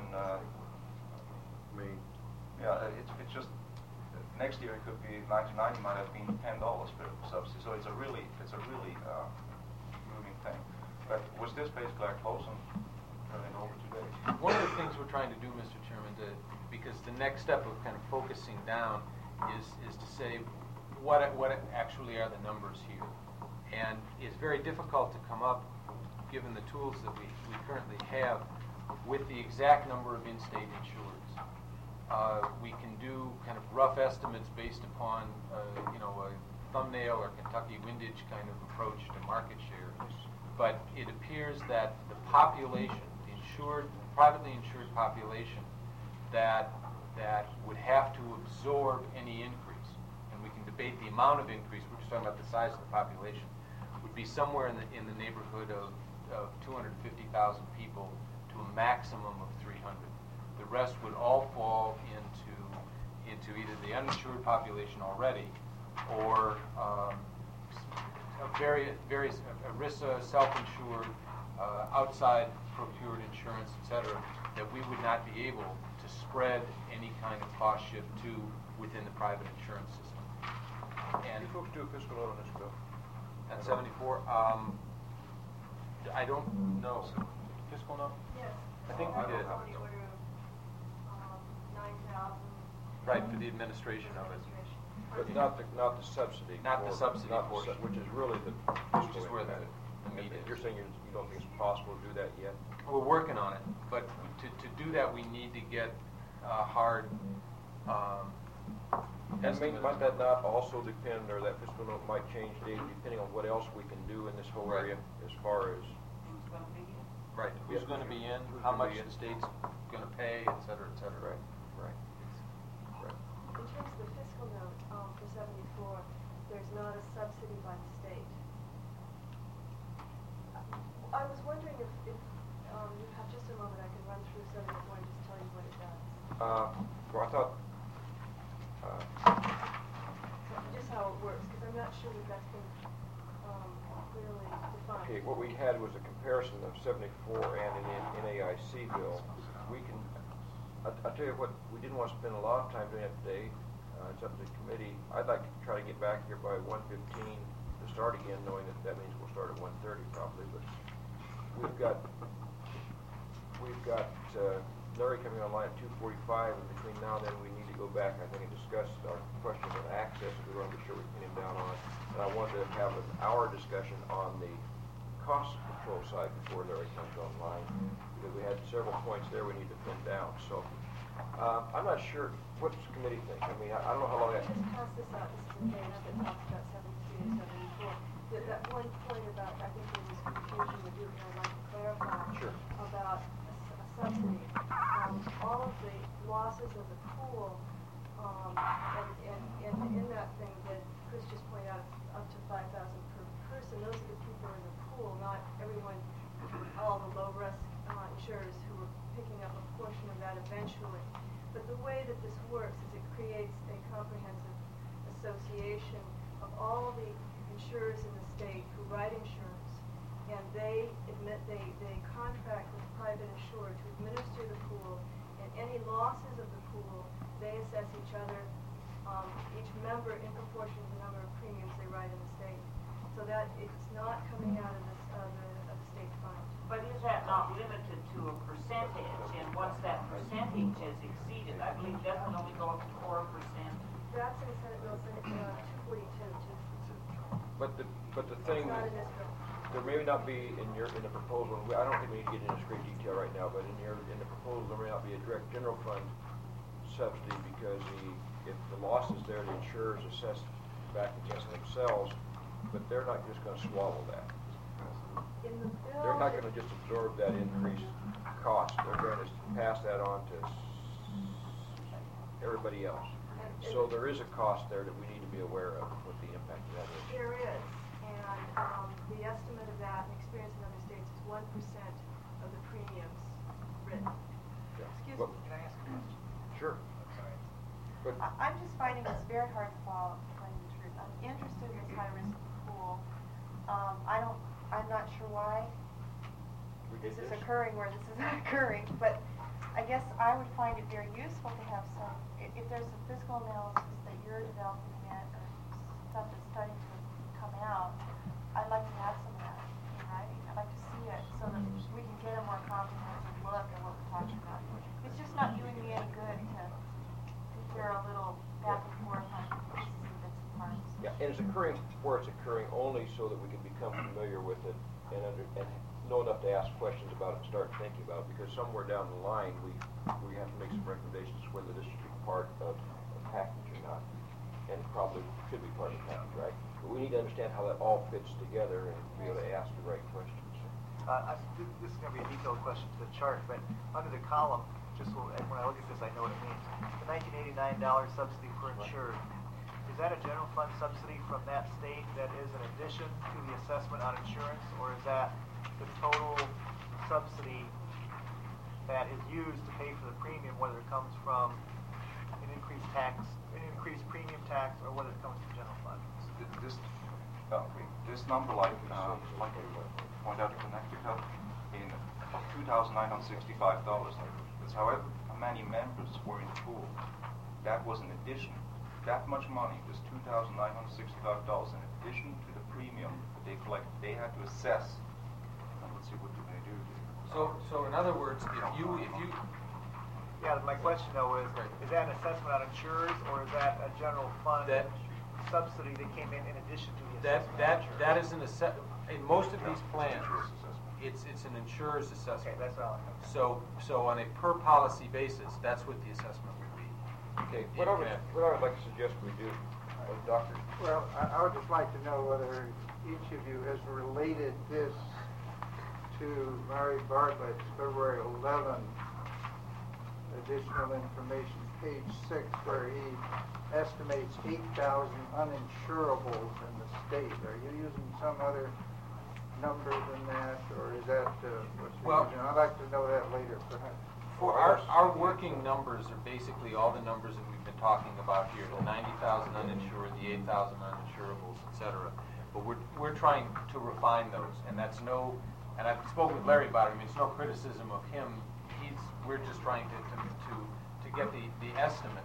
Yeah, it's just next year it could be 1990 might have been $10 per subsidy. So it's a really moving thing. But was this basically our close and turning over today? One of the things we're trying to do, Mr. Chairman, because the next step of kind of focusing down is to say what actually are the numbers here. And it's very difficult to come up, given the tools that we currently have, with the exact number of in-state insureds. We can do kind of rough estimates based upon, a thumbnail or Kentucky windage kind of approach to market share. But it appears that the population, the privately insured population, that would have to absorb any increase, and we can debate the amount of increase, we're just talking about the size of the population, would be somewhere in the neighborhood of 250,000 people to a maximum of 300. The rest would all fall into either the uninsured population already, or various ERISA, self-insured, outside procured insurance, etc., that we would not be able to spread any kind of cost shift to within the private insurance system. And you folks do a fiscal note on this bill? At 74, I don't know. Fiscal note? Yes. I think we did. On the order of 9,000. Right, for the administration of it. But not the subsidy. Not the subsidy portion. Which is really the Which is where the meat is. You're saying you don't think it's possible to do that yet? We're working on it, but to do that, we need to get hard And might that not also depend, or that fiscal note might change, Dave, depending on what else we can do in this whole area as far as... Who's going to be in? Right, who's going to be in, how much the state's going to pay, et cetera, et cetera. Right. In terms of the fiscal note for 74, there's not a subsidy by the state. I was wondering if you have just a moment, I can run through 74 and just tell you what it does. Well, I thought... just how it works, because I'm not sure that that's been clearly defined. Okay, what we had was a comparison of 74 and an NAIC bill. We can... I'll tell you what, we didn't want to spend a lot of time doing that today. It's up to the committee. I'd like to try to get back here by 1:15 to start again, knowing that means we'll start at 1:30 probably. But we've got Larry coming online at 2:45, and between now and then we need to go back, I think, and discuss our question of access. We want to be sure we pin him down on it. And I wanted to have an hour discussion on the cost control side before Larry comes online, because we had several points there we need to pin down. So I'm not sure. What's the committee think? I mean, I don't know how long that... Just pass this out. This is a page that talks about 73 and 74. That one point about, I think there was confusion with you, and I'd like to clarify. Sure. About a subsidy. All of the losses of the pool, and in that thing that Chris just pointed out, up to 5,000 per person, those are the people in the pool, not everyone, all the low-risk insurers who are picking up a portion of that eventually. But the way that this works is it creates a comprehensive association of all the insurers in the state who write insurance, and they contract with private insurer to administer the pool, and any losses of the pool, they assess each other, each member in proportion to the number of premiums they write in the state. So that it's not coming out of the state fund. But is that not limited to a percentage? And once that percentage is exceeded, I believe doesn't only go up to 4%. That's in Senate Bill 242. But the thing... It's not in this bill. There may not be in the proposal. I don't think we need to get into great detail right now. But in the proposal, there may not be a direct general fund subsidy, because if the loss is there, the insurers assess back against themselves, but they're not just going to swallow that. In the bill, They're not going to just absorb that increased cost. They're going to pass that on to everybody else. So there is a cost there that we need to be aware of, what the impact of that is. there is, and the estimate of that, and experience in other states, is 1% of the premiums written. Yeah. Excuse Well, me. Can I ask a question? Sure. But I'm just finding this very hard to follow, to tell you the truth. I'm interested in this high-risk pool. I'm not sure why this is occurring where this is occurring, but I guess I would find it very useful to have some, if there's a fiscal analysis that you're developing yet, or stuff that's starting to come out, I'd like to have some of that writing. I'd like to see it so that we can get a more comprehensive look at what we're talking about. It's just not doing me any good to hear a little back and forth on pieces and bits and parts. Yeah, and it's occurring where it's occurring only so that we can become familiar with it and know enough to ask questions about it and start thinking about it, because somewhere down the line we have to make some recommendations whether this should be part of a package or not. And it probably should be part of the package, right? But we need to understand how that all fits together and be able to ask the right questions. This is going to be a detailed question to the chart, but under the column, just when I look at this, I know what it means. The $1989 subsidy per insured, is that a general fund subsidy from that state that is in addition to the assessment on insurance, or is that the total subsidy that is used to pay for the premium, whether it comes from an increased premium tax, or whether it comes from general fund? This number, like you point out in Connecticut, of $2,965, it's however many members were in the pool. That was an addition. That much money, this $2,965, in addition to the premium that they collected, they had to assess. And let's see, what do they do? So in other words, if you Yeah, my question though is that an assessment on insurers, or is that a general fund subsidy that came in addition to the assessment? That is an assessment. In most of these plans, it's an insurer's assessment. Okay, that's all I know. So on a per policy basis, that's what the assessment would be. Okay, what I would like to suggest we do, Doctor. Well, I would just like to know whether each of you has related this to Murray Bartlett's February 11 additional information, page 6, where he estimates 8,000 uninsurables in the state. Are you using some other number than that, or is that what you're using? I'd like to know that later, perhaps. For our working numbers are basically all the numbers that we've been talking about here, the 90,000 uninsured, the 8,000 uninsurables, etc. But we're trying to refine those, and that's and I've spoken with Larry about it. I mean, it's no criticism of him. We're just trying to get the estimate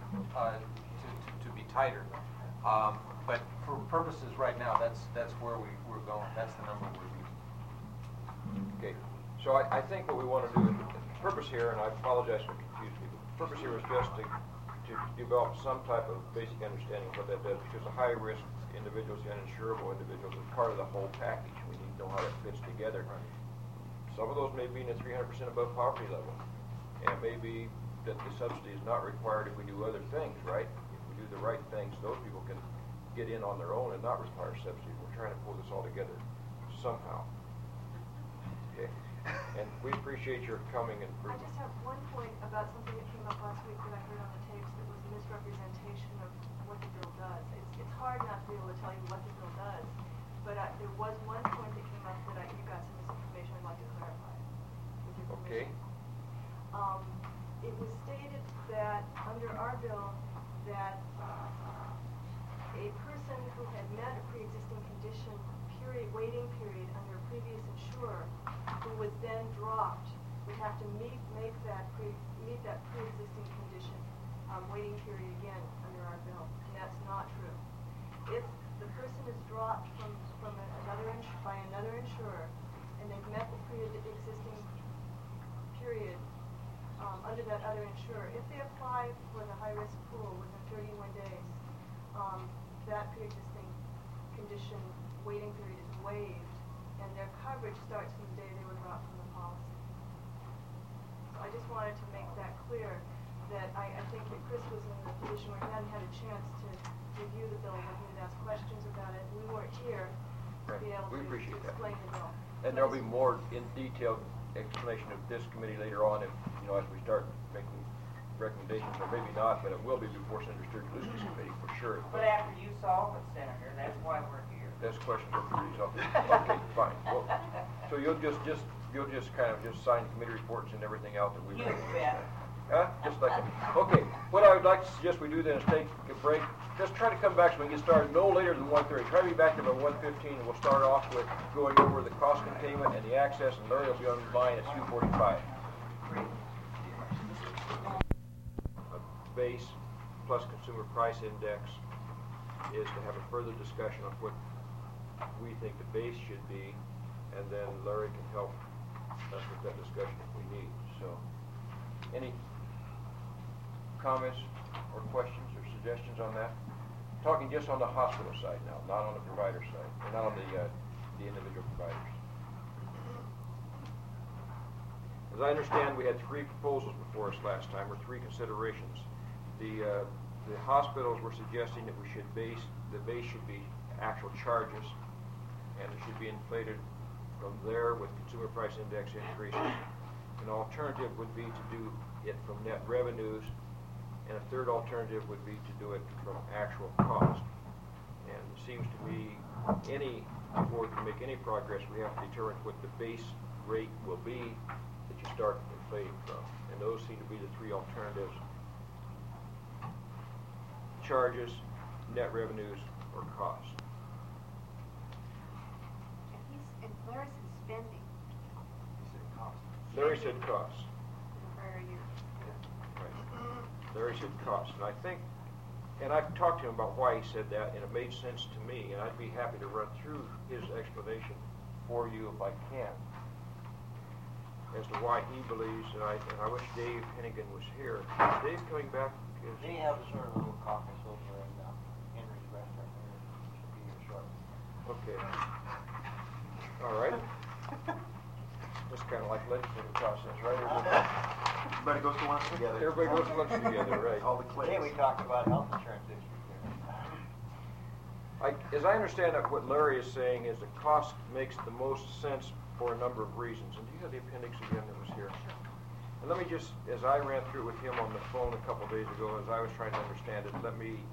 to be tighter. But for purposes right now, that's where we're going. That's the number we're using. Okay. So I think what we want to do, the purpose here, and I apologize for confusing people, the purpose here is just to develop some type of basic understanding of what that does, because the high-risk individuals, the uninsurable individuals, are part of the whole package. We need to know how that fits together. Some of those may be in the 300% above poverty level, and it may be that the subsidy is not required if we do other things, right? If we do the right things, those people can get in on their own and not require subsidy. We're trying to pull this all together somehow. Okay. And we appreciate your coming and I just have one point about something that came up last week that I heard on the tapes that was a misrepresentation of what the bill does. It's hard not to be able to tell you what the bill does, but there was one point that came up that you got some misinformation I'd like to clarify with your permission. Okay. It was stated that under our bill that a person who had met a pre-existing condition waiting period under a previous insurer who was then dropped would have to meet that pre-existing condition waiting period again under our bill, and that's not true. If the person is dropped by another insurer and they've met the pre-existing period under that other insurer, if they apply for the high-risk pool within 31 days, that pre-existing condition waiting period is waived, and their coverage starts from the day they were dropped from the policy. So I just wanted to make that clear, that I think that Chris was in the position where he hadn't had a chance to review the bill, when he would ask questions about it. We weren't here to be able to explain the bill. And there'll be more in detailed explanation of this committee later on, if as we start making recommendations, or maybe not, but it will be before Senator Sturgill-Lewis' committee for sure. But after you solve it, Senator, that's why we're here. That's questions for yourself. Okay, fine. Well, so you'll just kind of sign committee reports and everything else that we. You bet. Huh? Just like that. Okay. What I would like to suggest we do then is take a break. Just try to come back so we can get started no later than 1:30. Try to be back there by 1:15, and we'll start off with going over the cost containment and the access, and Larry will be on the line at 2:45. Base plus consumer price index is to have a further discussion on what we think the base should be, and then Larry can help us with that discussion if we need. So, any comments or questions or suggestions on that? Talking just on the hospital side now, not on the provider side, or not on the individual providers. As I understand, we had 3 proposals before us last time, or 3 considerations. The hospitals were suggesting that the base should be actual charges, and it should be inflated from there with consumer price index increases. An alternative would be to do it from net revenues, and a third alternative would be to do it from actual cost. And it seems to me, before we can make any progress, we have to determine what the base rate will be that you start inflating from. And those seem to be the 3 alternatives: charges, net revenues, or cost. And Larry said spending. He said cost. Larry said cost. In the prior year. Right. Larry said cost. And I think, and I've talked to him about why he said that, and it made sense to me, and I'd be happy to run through his explanation for you if I can, as to why he believes, and I wish Dave Hennigan was here. Is Dave coming back? They have a sort of little caucus over in Henry's restaurant there. Should be here shortly. Okay. All right. Just kind of like legislative process, right? Everybody goes to lunch together. Everybody goes to lunch together, right? All the cliques. Today we talked about health insurance issues there. As I understand it, what Larry is saying is the cost makes the most sense for a number of reasons. And do you have the appendix again that was here? And let me just, as I ran through it with him on the phone a couple days ago, as I was trying to understand it, let me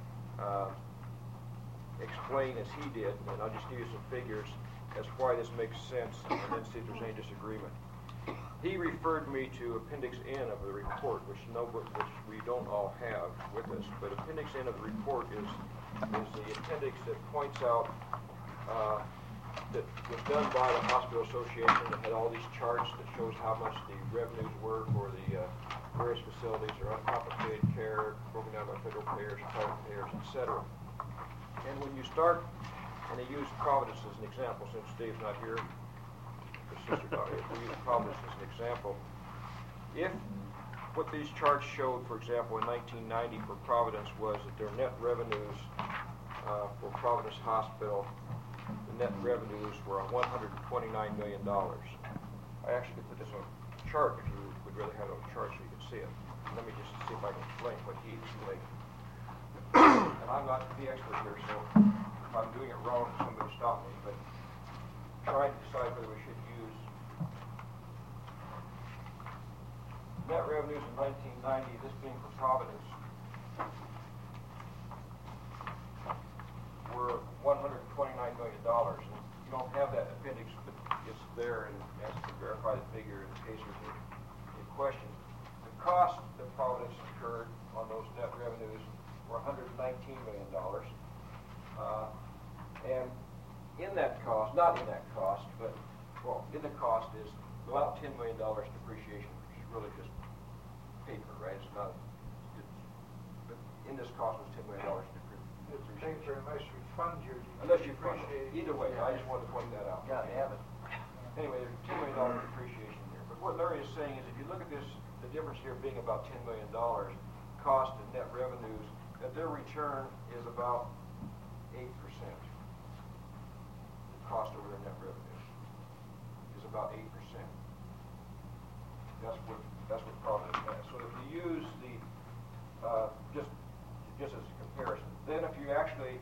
explain as he did, and I'll just give you some figures as to why this makes sense, and then see if there's any disagreement. He referred me to Appendix N of the report, which we don't all have with us, but Appendix N of the report is the appendix that points out that was done by the Hospital Association that had all these charts that shows how much the revenues were for the various facilities or uncompensated care, broken down by federal payers, private payers, etc. And when you start, and they use Providence as an example, since Dave's not here, his sister got it, we use Providence as an example. If what these charts showed, for example, in 1990 for Providence was that their net revenues for Providence Hospital, the net revenues were $129 million. I actually could put this on a chart if you would rather have it on a chart so you can see it. Let me just see if I can explain what he explained. And I'm not the expert here, so if I'm doing it wrong, somebody stop me, but trying to decide whether we should use net revenues in 1990, this being for Providence, were $129 million. And you don't have that appendix, but it's there, and as to verify the figure in case there's a question. The cost that Providence incurred on those net revenues were $119 million. And in that cost, not in that cost, but, well, in the cost is about $10 million depreciation, which is really just paper, right? It's not, but in this cost was $10 million depreciation. It's paper unless you fund your Unless you fund it. Either way, I just wanted to point that out. Yeah, they have it. Anyway, there's $10 million depreciation here. But what Larry is saying is if you look at this, the difference here being about $10 million, cost and net revenues, that their return is about 8%. The cost over their net revenues is about 8%. That's what Providence has. So if you use the just as a comparison, then if you actually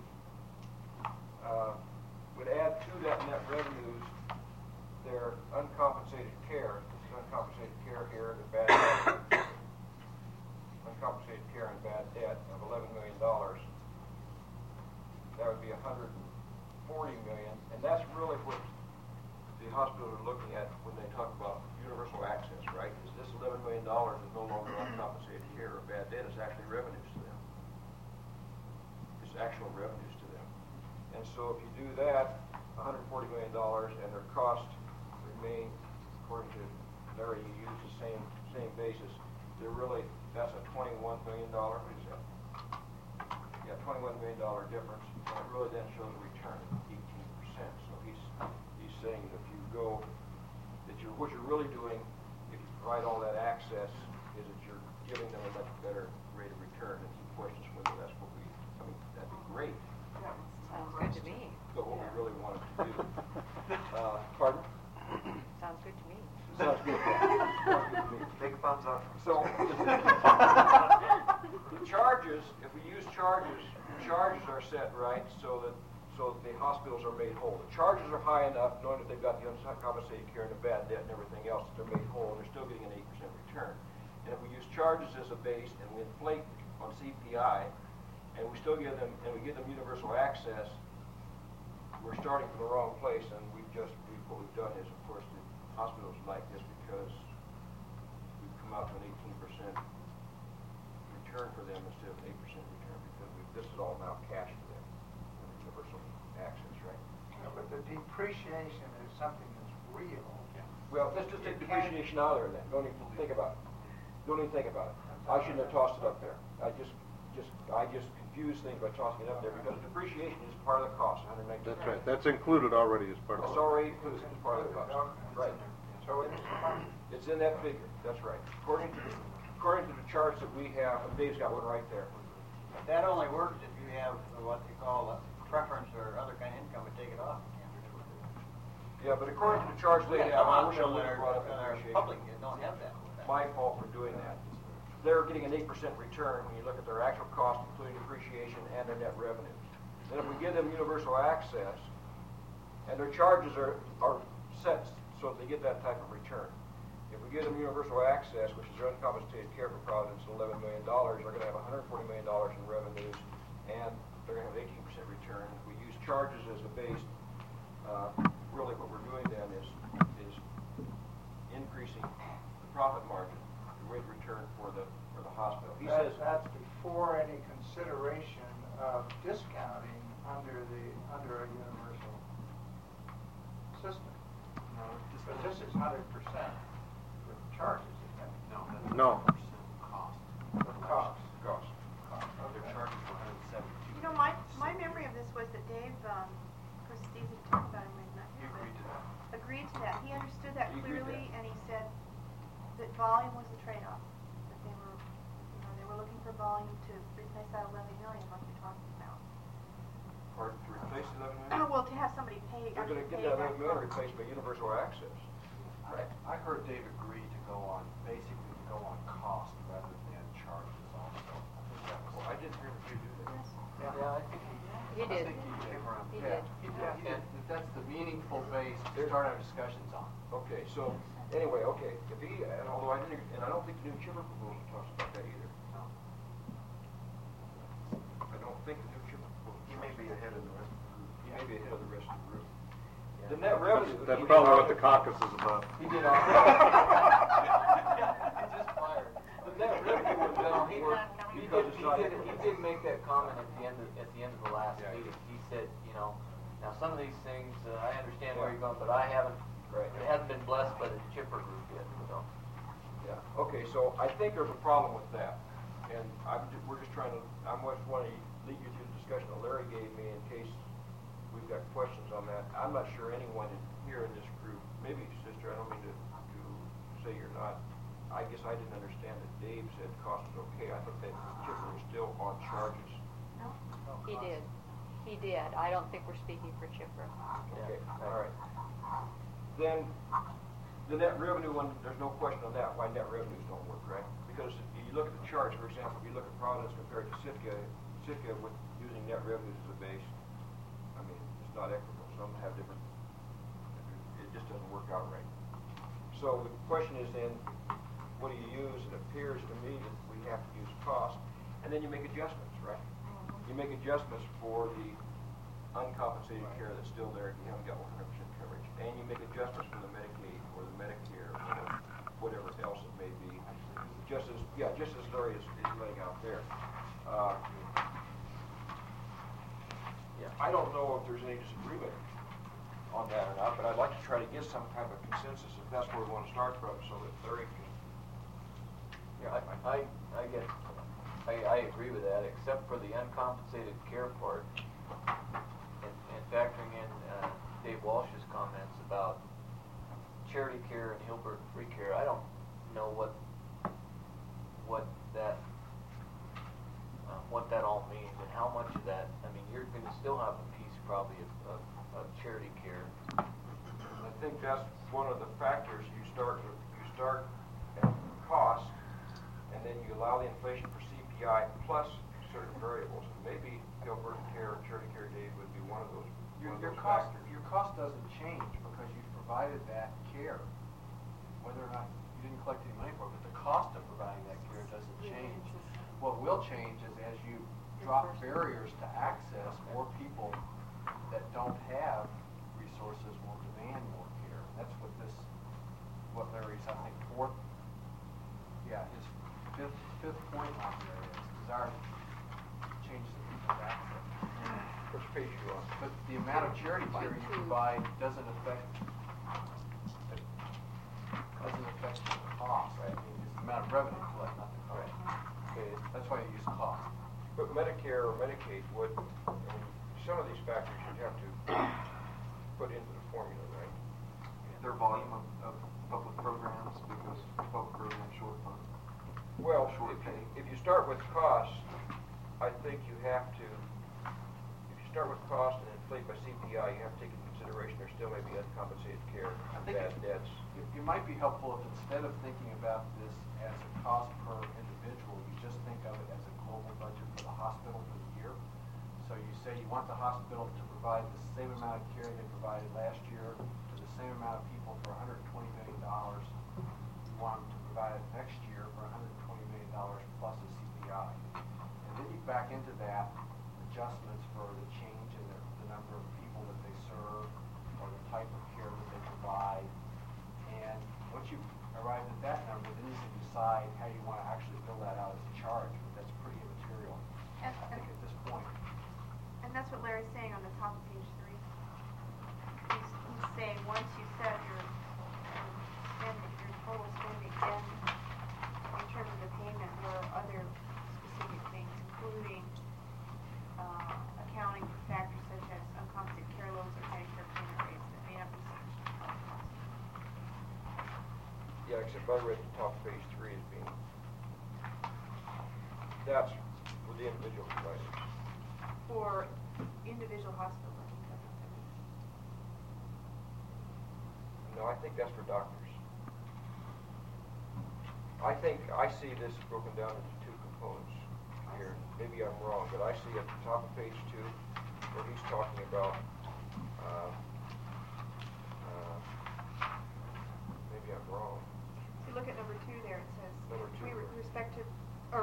would add to that net revenues their uncompensated care. This is uncompensated care here, the bad debt, uncompensated care and bad debt of $11 million. That would be $140 million, and that's really what the hospitals are looking at when they talk about universal access, right? Is this $11 million is no longer uncompensated care or bad debt, it's actually revenues to them. It's actual revenues to them. And so if you do that, $140 million, and their costs remain, according to Larry, you use the same basis, they're really, that's a $21 million, what is that? Yeah, $21 million difference, and it really then shows a return of 18%. So he's saying that if you go, what you're really doing, if you provide all that access, is that you're giving them a much better rate of return. And he questions whether that's what that'd be great. Sounds good to me. But what we really wanted to do. Pardon? Sounds good to me. Sounds good. Sounds good to me. Big thumbs up. So, the charges, if we use charges, charges are set right so that the hospitals are made whole. The charges are high enough, knowing that they've got the uncompensated care and the bad debt and everything else, that they're made whole, and they're still getting an 8% return. And if we use charges as a base and we inflate on CPI, and we still give them, and we give them universal access, we're starting from the wrong place. And what we've done is, of course, the hospitals like this because we've come out to an 18% return for them instead of an 8% return because this is all now cash to them, universal access, right? Yeah, but the depreciation is something that's real. Well, let's just take depreciation out of there then. Don't even think about it. Don't even think about it. I shouldn't have tossed it up there. I just confuse things by tossing it up there because depreciation is part of the cost, 119. That's right. That's included already as part of It's it. already included as part of the cost. Right. So It's in that figure. That's right. According to the charts that we have, and Dave's got one right there. That only works if you have what they call a preference or other kind of income to take it off. Yeah, but according to the charts they have, I wish I would have brought up Our public don't have that. My fault for doing that. They're getting an 8% return when you look at their actual cost, including depreciation and their net revenues. Then if we give them universal access, and their charges are set so that they get that type of return. If we give them universal access, which is their uncompensated care for Providence, $11 million, they're going to have $140 million in revenues, and they're going to have an 18% return. If we use charges as a base, really what we're doing then is increasing the profit margin, the rate of return for the hospital. He says that's before any consideration of discounting under a universal system. No, But this is 100% with charges, isn't it? No. Cost. cost. Their charges were 172. You know, my memory of this was that Dave, of course, it's easy to talk about him when he's not You here, agreed to that. but agreed to that. He understood that He agreed to clearly, that. and he said that volume was the trade-off. That they were looking for volume to replace that 11 million like you're talking about. Or to replace the 11 million? Well, to have somebody pay. They're going to get that 11 million replaced by universal access. Right. I heard Dave agree to go on cost rather than charges also. Well, I didn't hear you do that. Yeah, I think He did. He did. And that's the meaningful base to start our discussions on. Okay, so anyway, if he, and although I didn't, and I don't think the new chipper proposal talks about that either. I don't think the new chipper proposal. He may be ahead of the rest of the group. He may be ahead of the rest of the group. The net revenue. That's probably what the caucus is about. he did all. He just fired. The net revenue would No, then work he because it's not. did make that comment at the end of the last Yeah. meeting. He said, now some of these things, I understand where you're going, but I haven't, Right. it hasn't been blessed by the chipper group yet, so. Yeah, okay, so I think there's a problem with that, and we're just trying to, I just want to lead you through the discussion that Larry gave me in case we've got questions on that. I'm not sure anyone here in this group, maybe sister, I don't mean to say you're not, I guess I didn't understand that Dave said cost was okay. I thought that chipper was still on charges. No? He did. He did. I don't think we're speaking for Chipper. Okay, all right. Then, the net revenue one, there's no question on that, why net revenues don't work, right? Because if you look at the charts, for example, if you look at Providence compared to Sitka with using net revenues as a base, I mean, it's not equitable. Some have different, it just doesn't work out right. So the question is then, what do you use? It appears to me that we have to use cost, and then you make adjustments, right? You make adjustments for the uncompensated care that's still there if you haven't got 100% coverage, and you make adjustments for the Medicaid or the Medicare or whatever else it may be, just as Larry is laying out there. I don't know if there's any disagreement on that or not, but I'd like to try to get some kind of consensus if that's where we want to start from, so that Larry can. Yeah, I agree with that, except for the uncompensated care part, and factoring in Dave Walsh's comments about charity care and Hilbert free care. I don't know what that all means and how much of that. I mean, you're going to still have a piece probably of charity care. I think that's one of the factors. You start at cost, and then you allow the inflation for CPI plus certain variables. And maybe Gilbert Care or Charity Care, Dave, would be one of those. Your cost doesn't change because you've provided that care. Whether or not you didn't collect any money for it, but the cost of providing that care doesn't change. What will change is as you drop barriers to access, more people that don't have resources will demand more care. That's what Larry's, I think, his fifth point on there is desire to change the people's access. Which page are you on? But the amount of charity care you provide doesn't affect the cost. Right? I mean, it's the amount of revenue collected, not the cost. Right. Okay. That's why you use cost. But Medicare or Medicaid would, some of these factors you'd have to put into the formula, right? Their volume of public programs, because public programs short fund. Well, if you start with cost, I think you have to, if you start with cost and inflate by CPI, you have to take into consideration there still may be uncompensated care, bad debts. It might be helpful if instead of thinking about this as a cost per individual, you just think of it as a global budget for the hospital for the year. So you say you want the hospital to provide the same amount of care they provided last year to the same amount of people for $120 million. You want them to provide it next year for $120 million plus a CPI. And then you back into that adjustments for the change in the number of people that they serve or the type of care that they provide. And once you arrive at that number, then you can decide how you want to actually fill that out as a charge. But that's pretty immaterial, I think, at this point. And that's what Larry's saying on the top of page 3. He's saying once you set your total spending, then in terms of the payment, there are other specific things, including accounting for factors such as uncompensated care loads or Medicare payment rates that may not be sufficient to cover costs. Yeah, except I read the top of page 3 as being, that's for the individual provider. For individual hospitals, I think that's what that means. No, I think that's for doctors. I think I see this broken down into two components here. Maybe I'm wrong, but I see at the top of page 2 where he's talking about, maybe I'm wrong. If you look at number 2 there, it says, Number 2. with respect to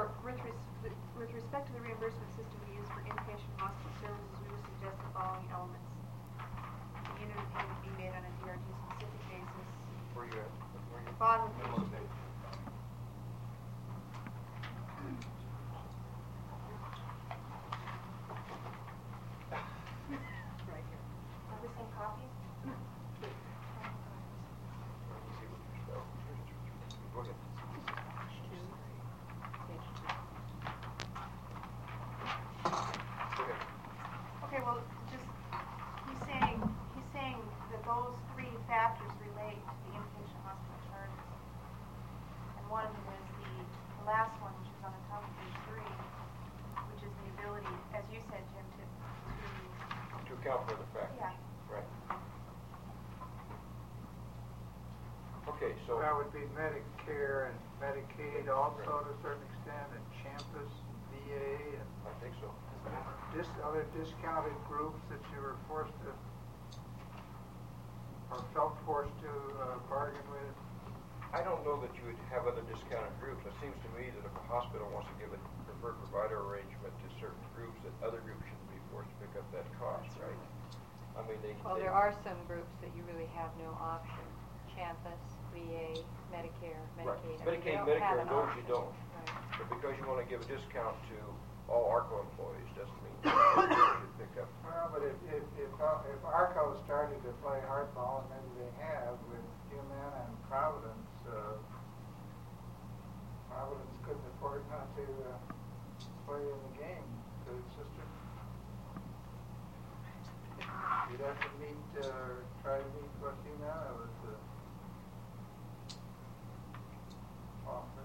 the reimbursement system we use for inpatient hospital services, we would suggest the following elements. The unit of payment be made on a DRG specific basis. Where you at? Bottom of page 2. Right here. Are we same copies? Go ahead. Okay, well, just, he's saying that those 3 factors relate to the inpatient hospital charges. And one of them is the last one, which is on the top of page 3, which is the ability, as you said, Jim, To account for the factors. Yeah. Right. Okay, so. That would be Medicare and Medicaid also to a certain extent, and Champus, VA, and I think so. other discounted groups that you were forced to, or felt forced to bargain with. I don't know that you would have other discounted groups. It seems to me that if a hospital wants to give a preferred provider arrangement to certain groups, that other groups shouldn't be forced to pick up that cost, right? I mean, Well, there are some groups that you really have no option. Champus, VA, Medicare, Medicaid. Right. Medicaid, I mean, Medicare, those you don't. Right. But because you want to give a discount to all ARCO employees doesn't mean you should pick up. Well, but if ARCO started to play hardball, and maybe they have with Humana and Providence, Providence couldn't afford not to play in the game, could it, sister? You'd have to meet, try to meet what Humana was offering.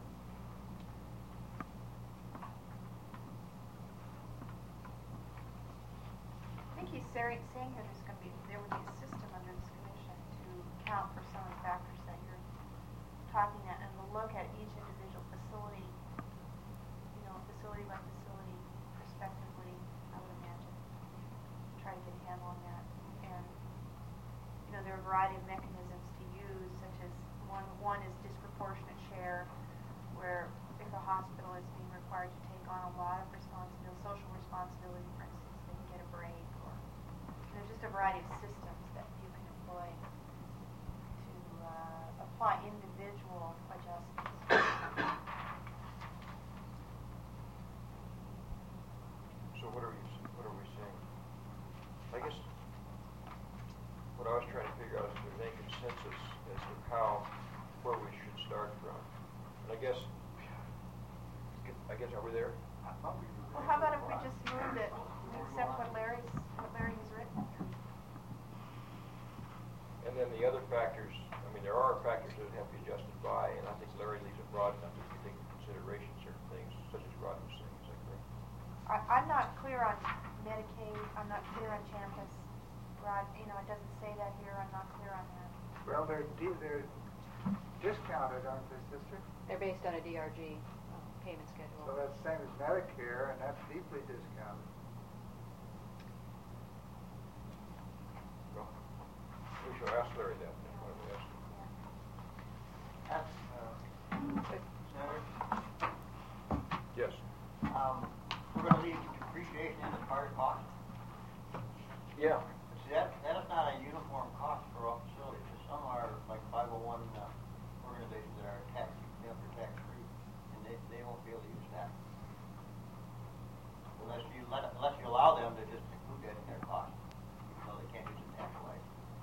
I think he's saying here there would be a system under this commission to account for some of the factors that you're talking at, and we'll look at each individual facility, facility by facility, respectively, I would imagine, try to get a handle on that. And, there are a variety of mechanisms to use, such as one is disproportionate share, where if a hospital is being required to take on a lot of responsibility, social responsibility, for instance, they can get a break, or there's just a variety of systems that you can employ to apply individual adjustments. So what are we saying? I guess what I was trying to figure out is if there's any consensus as to where we should start from. And I guess, are we there? Well, how about if we just moved it, accept what Larry has written? And then the other factors, there are factors that have to be adjusted by, and I think Larry leaves it broad enough that you take into consideration certain things, such as Rod was saying. Is that correct? I'm not clear on Medicaid. I'm not clear on Champus. Rod, it doesn't say that here. I'm not clear on that. Well, they're discounted, aren't they, sister? They're based on a DRG payment schedule. So that's the same as Medicare, and that's deeply discounted. Well, we shall ask Larry that. That's why we asked him. Senator? Yes. We're going to leave depreciation in as part of cost. Yeah. See, that is not a uniform cost for all facilities. Some are like 501 organizations that are tax-free, and they won't be able to use that unless you allow them to just include that in their cost, even though they can't use it tax-wise.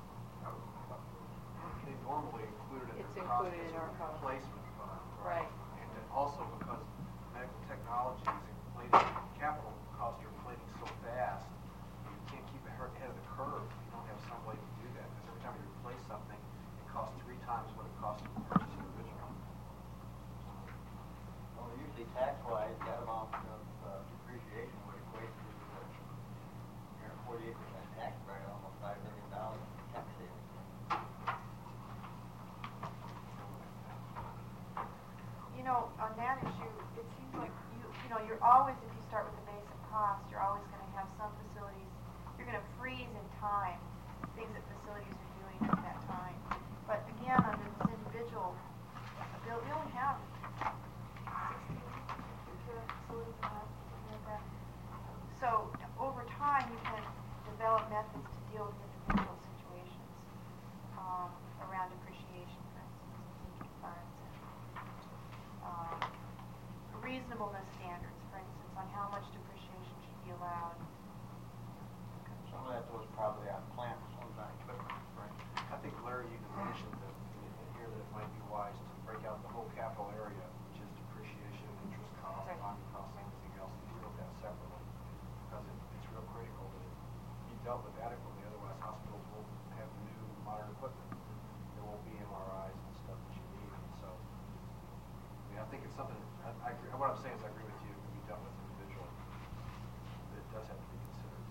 They normally include it in It's their cost included as in a our cost. replacement fund. Right. And then also because medical technology is inflating, capital costs are inflating so fast, you can't keep ahead of the curve. You don't have some way to do that, because every time you replace something, it costs 3 times what it cost to purchase the original. Well, usually tax-wise, that amount of depreciation would equate to 48% tax rate, almost $5 million tax savings. On that issue, it seems like you're always, if you start with the basic cost, you're always going to have some facilities, you're going to freeze in time things that facilities are doing at that time. But again, under this individual bill, we only have 16 care facilities in our, something like that. So over time, you can develop methods to deal with individual situations around depreciation, for instance, and funds, and reasonableness standards, for instance, on how much depreciation should be allowed. Some of that was probably on plant, some of that equipment. Right. I think Larry even mentioned that in here that it might be wise to break out the whole capital area, which is depreciation, interest costs, bond costs, and everything else, and deal with that separately, because it's real critical that it be dealt with adequately. Otherwise, hospitals won't have new modern equipment. There won't be MRIs and stuff that you need. And so, I think it's something. I agree. What I'm saying is, I agree with you. It can be dealt with individually, but it does have to be considered.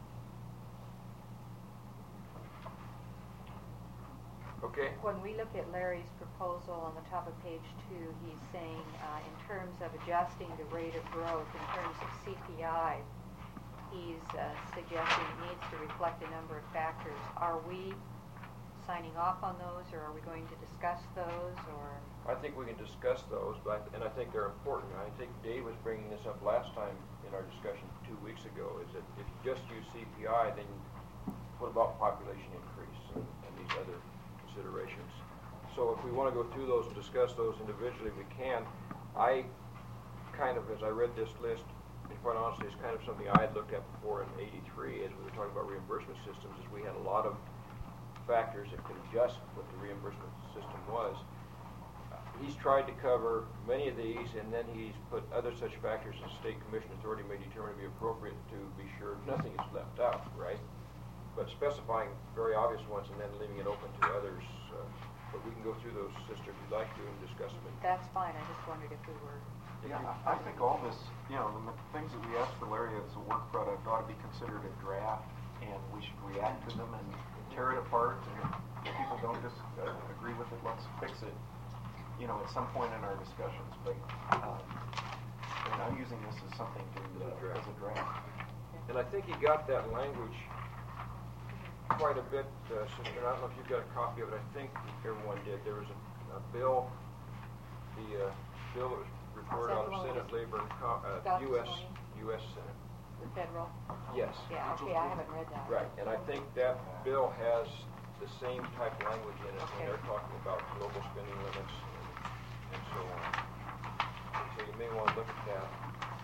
Okay. When we look at Larry's proposal on the top of page 2, he's saying in terms of adjusting the rate of growth in terms of CPI, he's suggesting it needs to reflect a number of factors. Are we signing off on those, or are we going to discuss those, or? I think we can discuss those, and I think they're important. I think Dave was bringing this up last time in our discussion 2 weeks ago, is that if you just use CPI, then what about population increase and these other considerations? So if we want to go through those and discuss those individually, we can. I kind of, as I read this list, in quite honestly, it's kind of something I had looked at before in '83 as we were talking about reimbursement systems, is we had a lot of factors that could adjust what the reimbursement system was. He's tried to cover many of these, and then he's put other such factors as state commission authority may determine to be appropriate to be sure nothing is left out, right? but specifying very obvious ones and then leaving it open to others. But we can go through those, sister, if you'd like to, and discuss them. That's fine, I just wondered if we were. Yeah, I think all this, you know, the things that we asked for Larry as a work product ought to be considered a draft, and we should react to them and tear it apart, and if people don't agree with it, let's fix it, you know, at some point in our discussions. But and I'm using this as something as a draft. And I think you got that language quite a bit, sister. I don't know if you've got a copy of it. I think everyone did. There was a bill, the bill that was reported out of Senate Labor and U.S. Senate. The federal? Yes. Yeah, okay, I haven't read that. Right, and I think that bill has the same type of language in it when they're talking about global spending limits and so on. So you may want to look at that.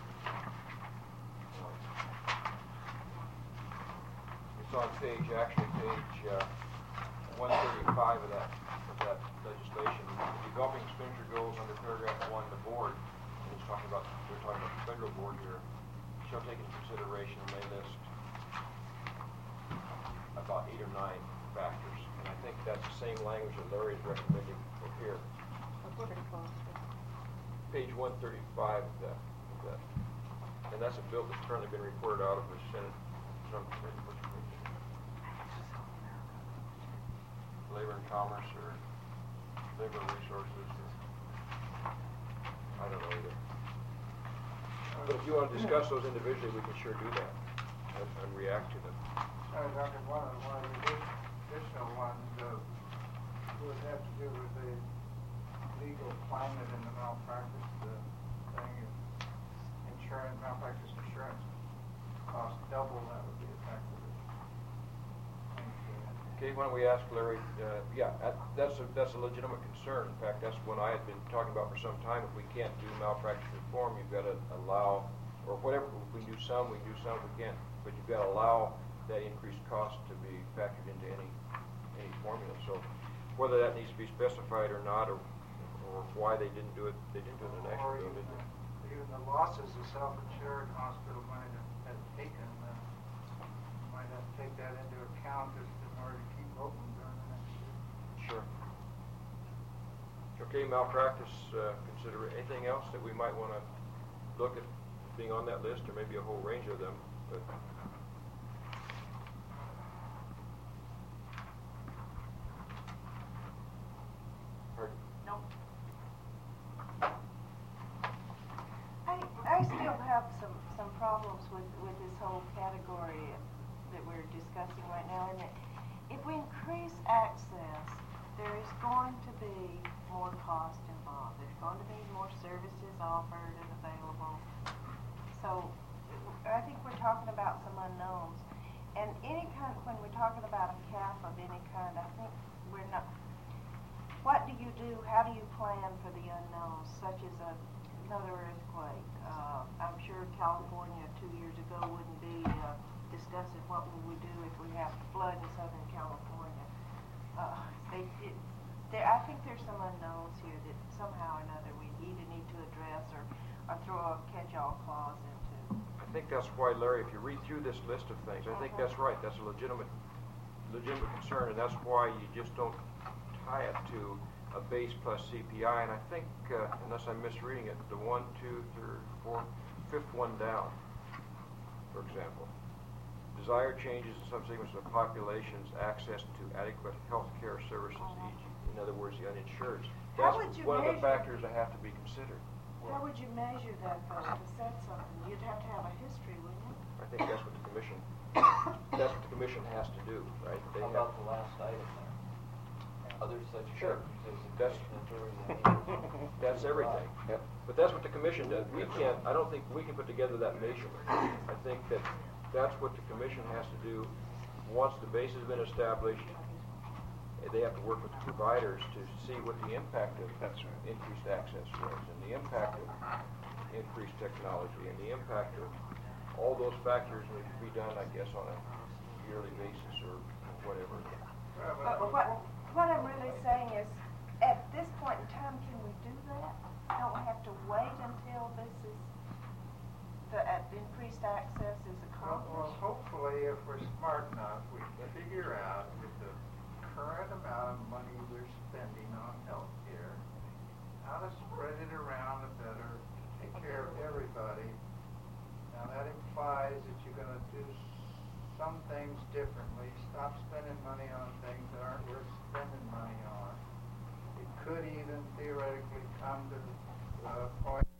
It's on page 135 of that legislation. Developing expenditure goals under paragraph 1, the board, and we're talking about the federal board here, shall take into consideration and may list about 8 or 9 factors. And I think that's the same language that Larry is recommending for here. We're pretty close. Page 135 of that. And that's a bill that's currently been reported out of the Senate. Labor and Commerce or Labor and Resources or I don't know either. But if you want to discuss those individually, we can sure do that and react to them. Sorry, Doctor, one of the additional ones would have to do with the legal climate in the malpractice thing. Insurance, malpractice insurance costs double, that would be effective. Okay, why don't we ask Larry, that's a legitimate concern. In fact, that's one I had been talking about for some time. If we can't do malpractice reform, you've got to allow, or whatever, if we do some, we can't, but you've got to allow that increased cost to be factored into any formula. So whether that needs to be specified or not, or why they didn't do it, they didn't do it in the next bill, did they? Even the losses the self-insured hospital might have taken, might have to take that into account in order to keep open during the next year. Sure. Okay, malpractice, consider anything else that we might want to look at being on that list, or maybe a whole range of them. But No. I still have some problems with this whole category that we're discussing right now. And if we increase access, there is going to be more cost involved. There's going to be more services offered and available. So I think we're talking about some unknowns. And when we're talking about a cap of any kind, I think we're not. What do you do? How do you plan for the unknowns, such as another earthquake? I'm sure California 2 years ago wouldn't be discussing what will we do if we have flood in Southern California. I think there's some unknowns here that somehow or another we either need to address or throw a catch-all clause into. I think that's why, Larry, if you read through this list of things, I think that's right. That's a legitimate concern, and that's why you just don't tie it to a base plus CPI. And I think, unless I'm misreading it, the 1, 2, 3, 4, 5th one down, for example, desired changes in some segments of the population's access to adequate health care services, e.g., in other words, the uninsured. That's one of the factors that have to be considered. How would you measure that, though, to set something? You'd have to have a history, wouldn't you? I think that's what the commission has to do, right? They How about the last item there? Other such Sure. charges That's everything. Yep. But that's what the commission does. I don't think we can put together that measurement. I think that's what the commission has to do. Once the base has been established, they have to work with the providers to see what the impact of increased access was, and the impact of increased technology, and the impact of all those factors need to be done, I guess, on a yearly basis or whatever. But what I'm really saying is, at this point in time, can we do that? Don't we have to wait until this is the increased increased access is Well, accomplished? hopefully, if we're smart enough, we can figure out with the current amount of money we're spending on healthcare, how to spread it around to better take care of everybody. Now, that implies that you're gonna do some things differently, stop spending money on things that aren't worth spending money on. It could even theoretically come to the point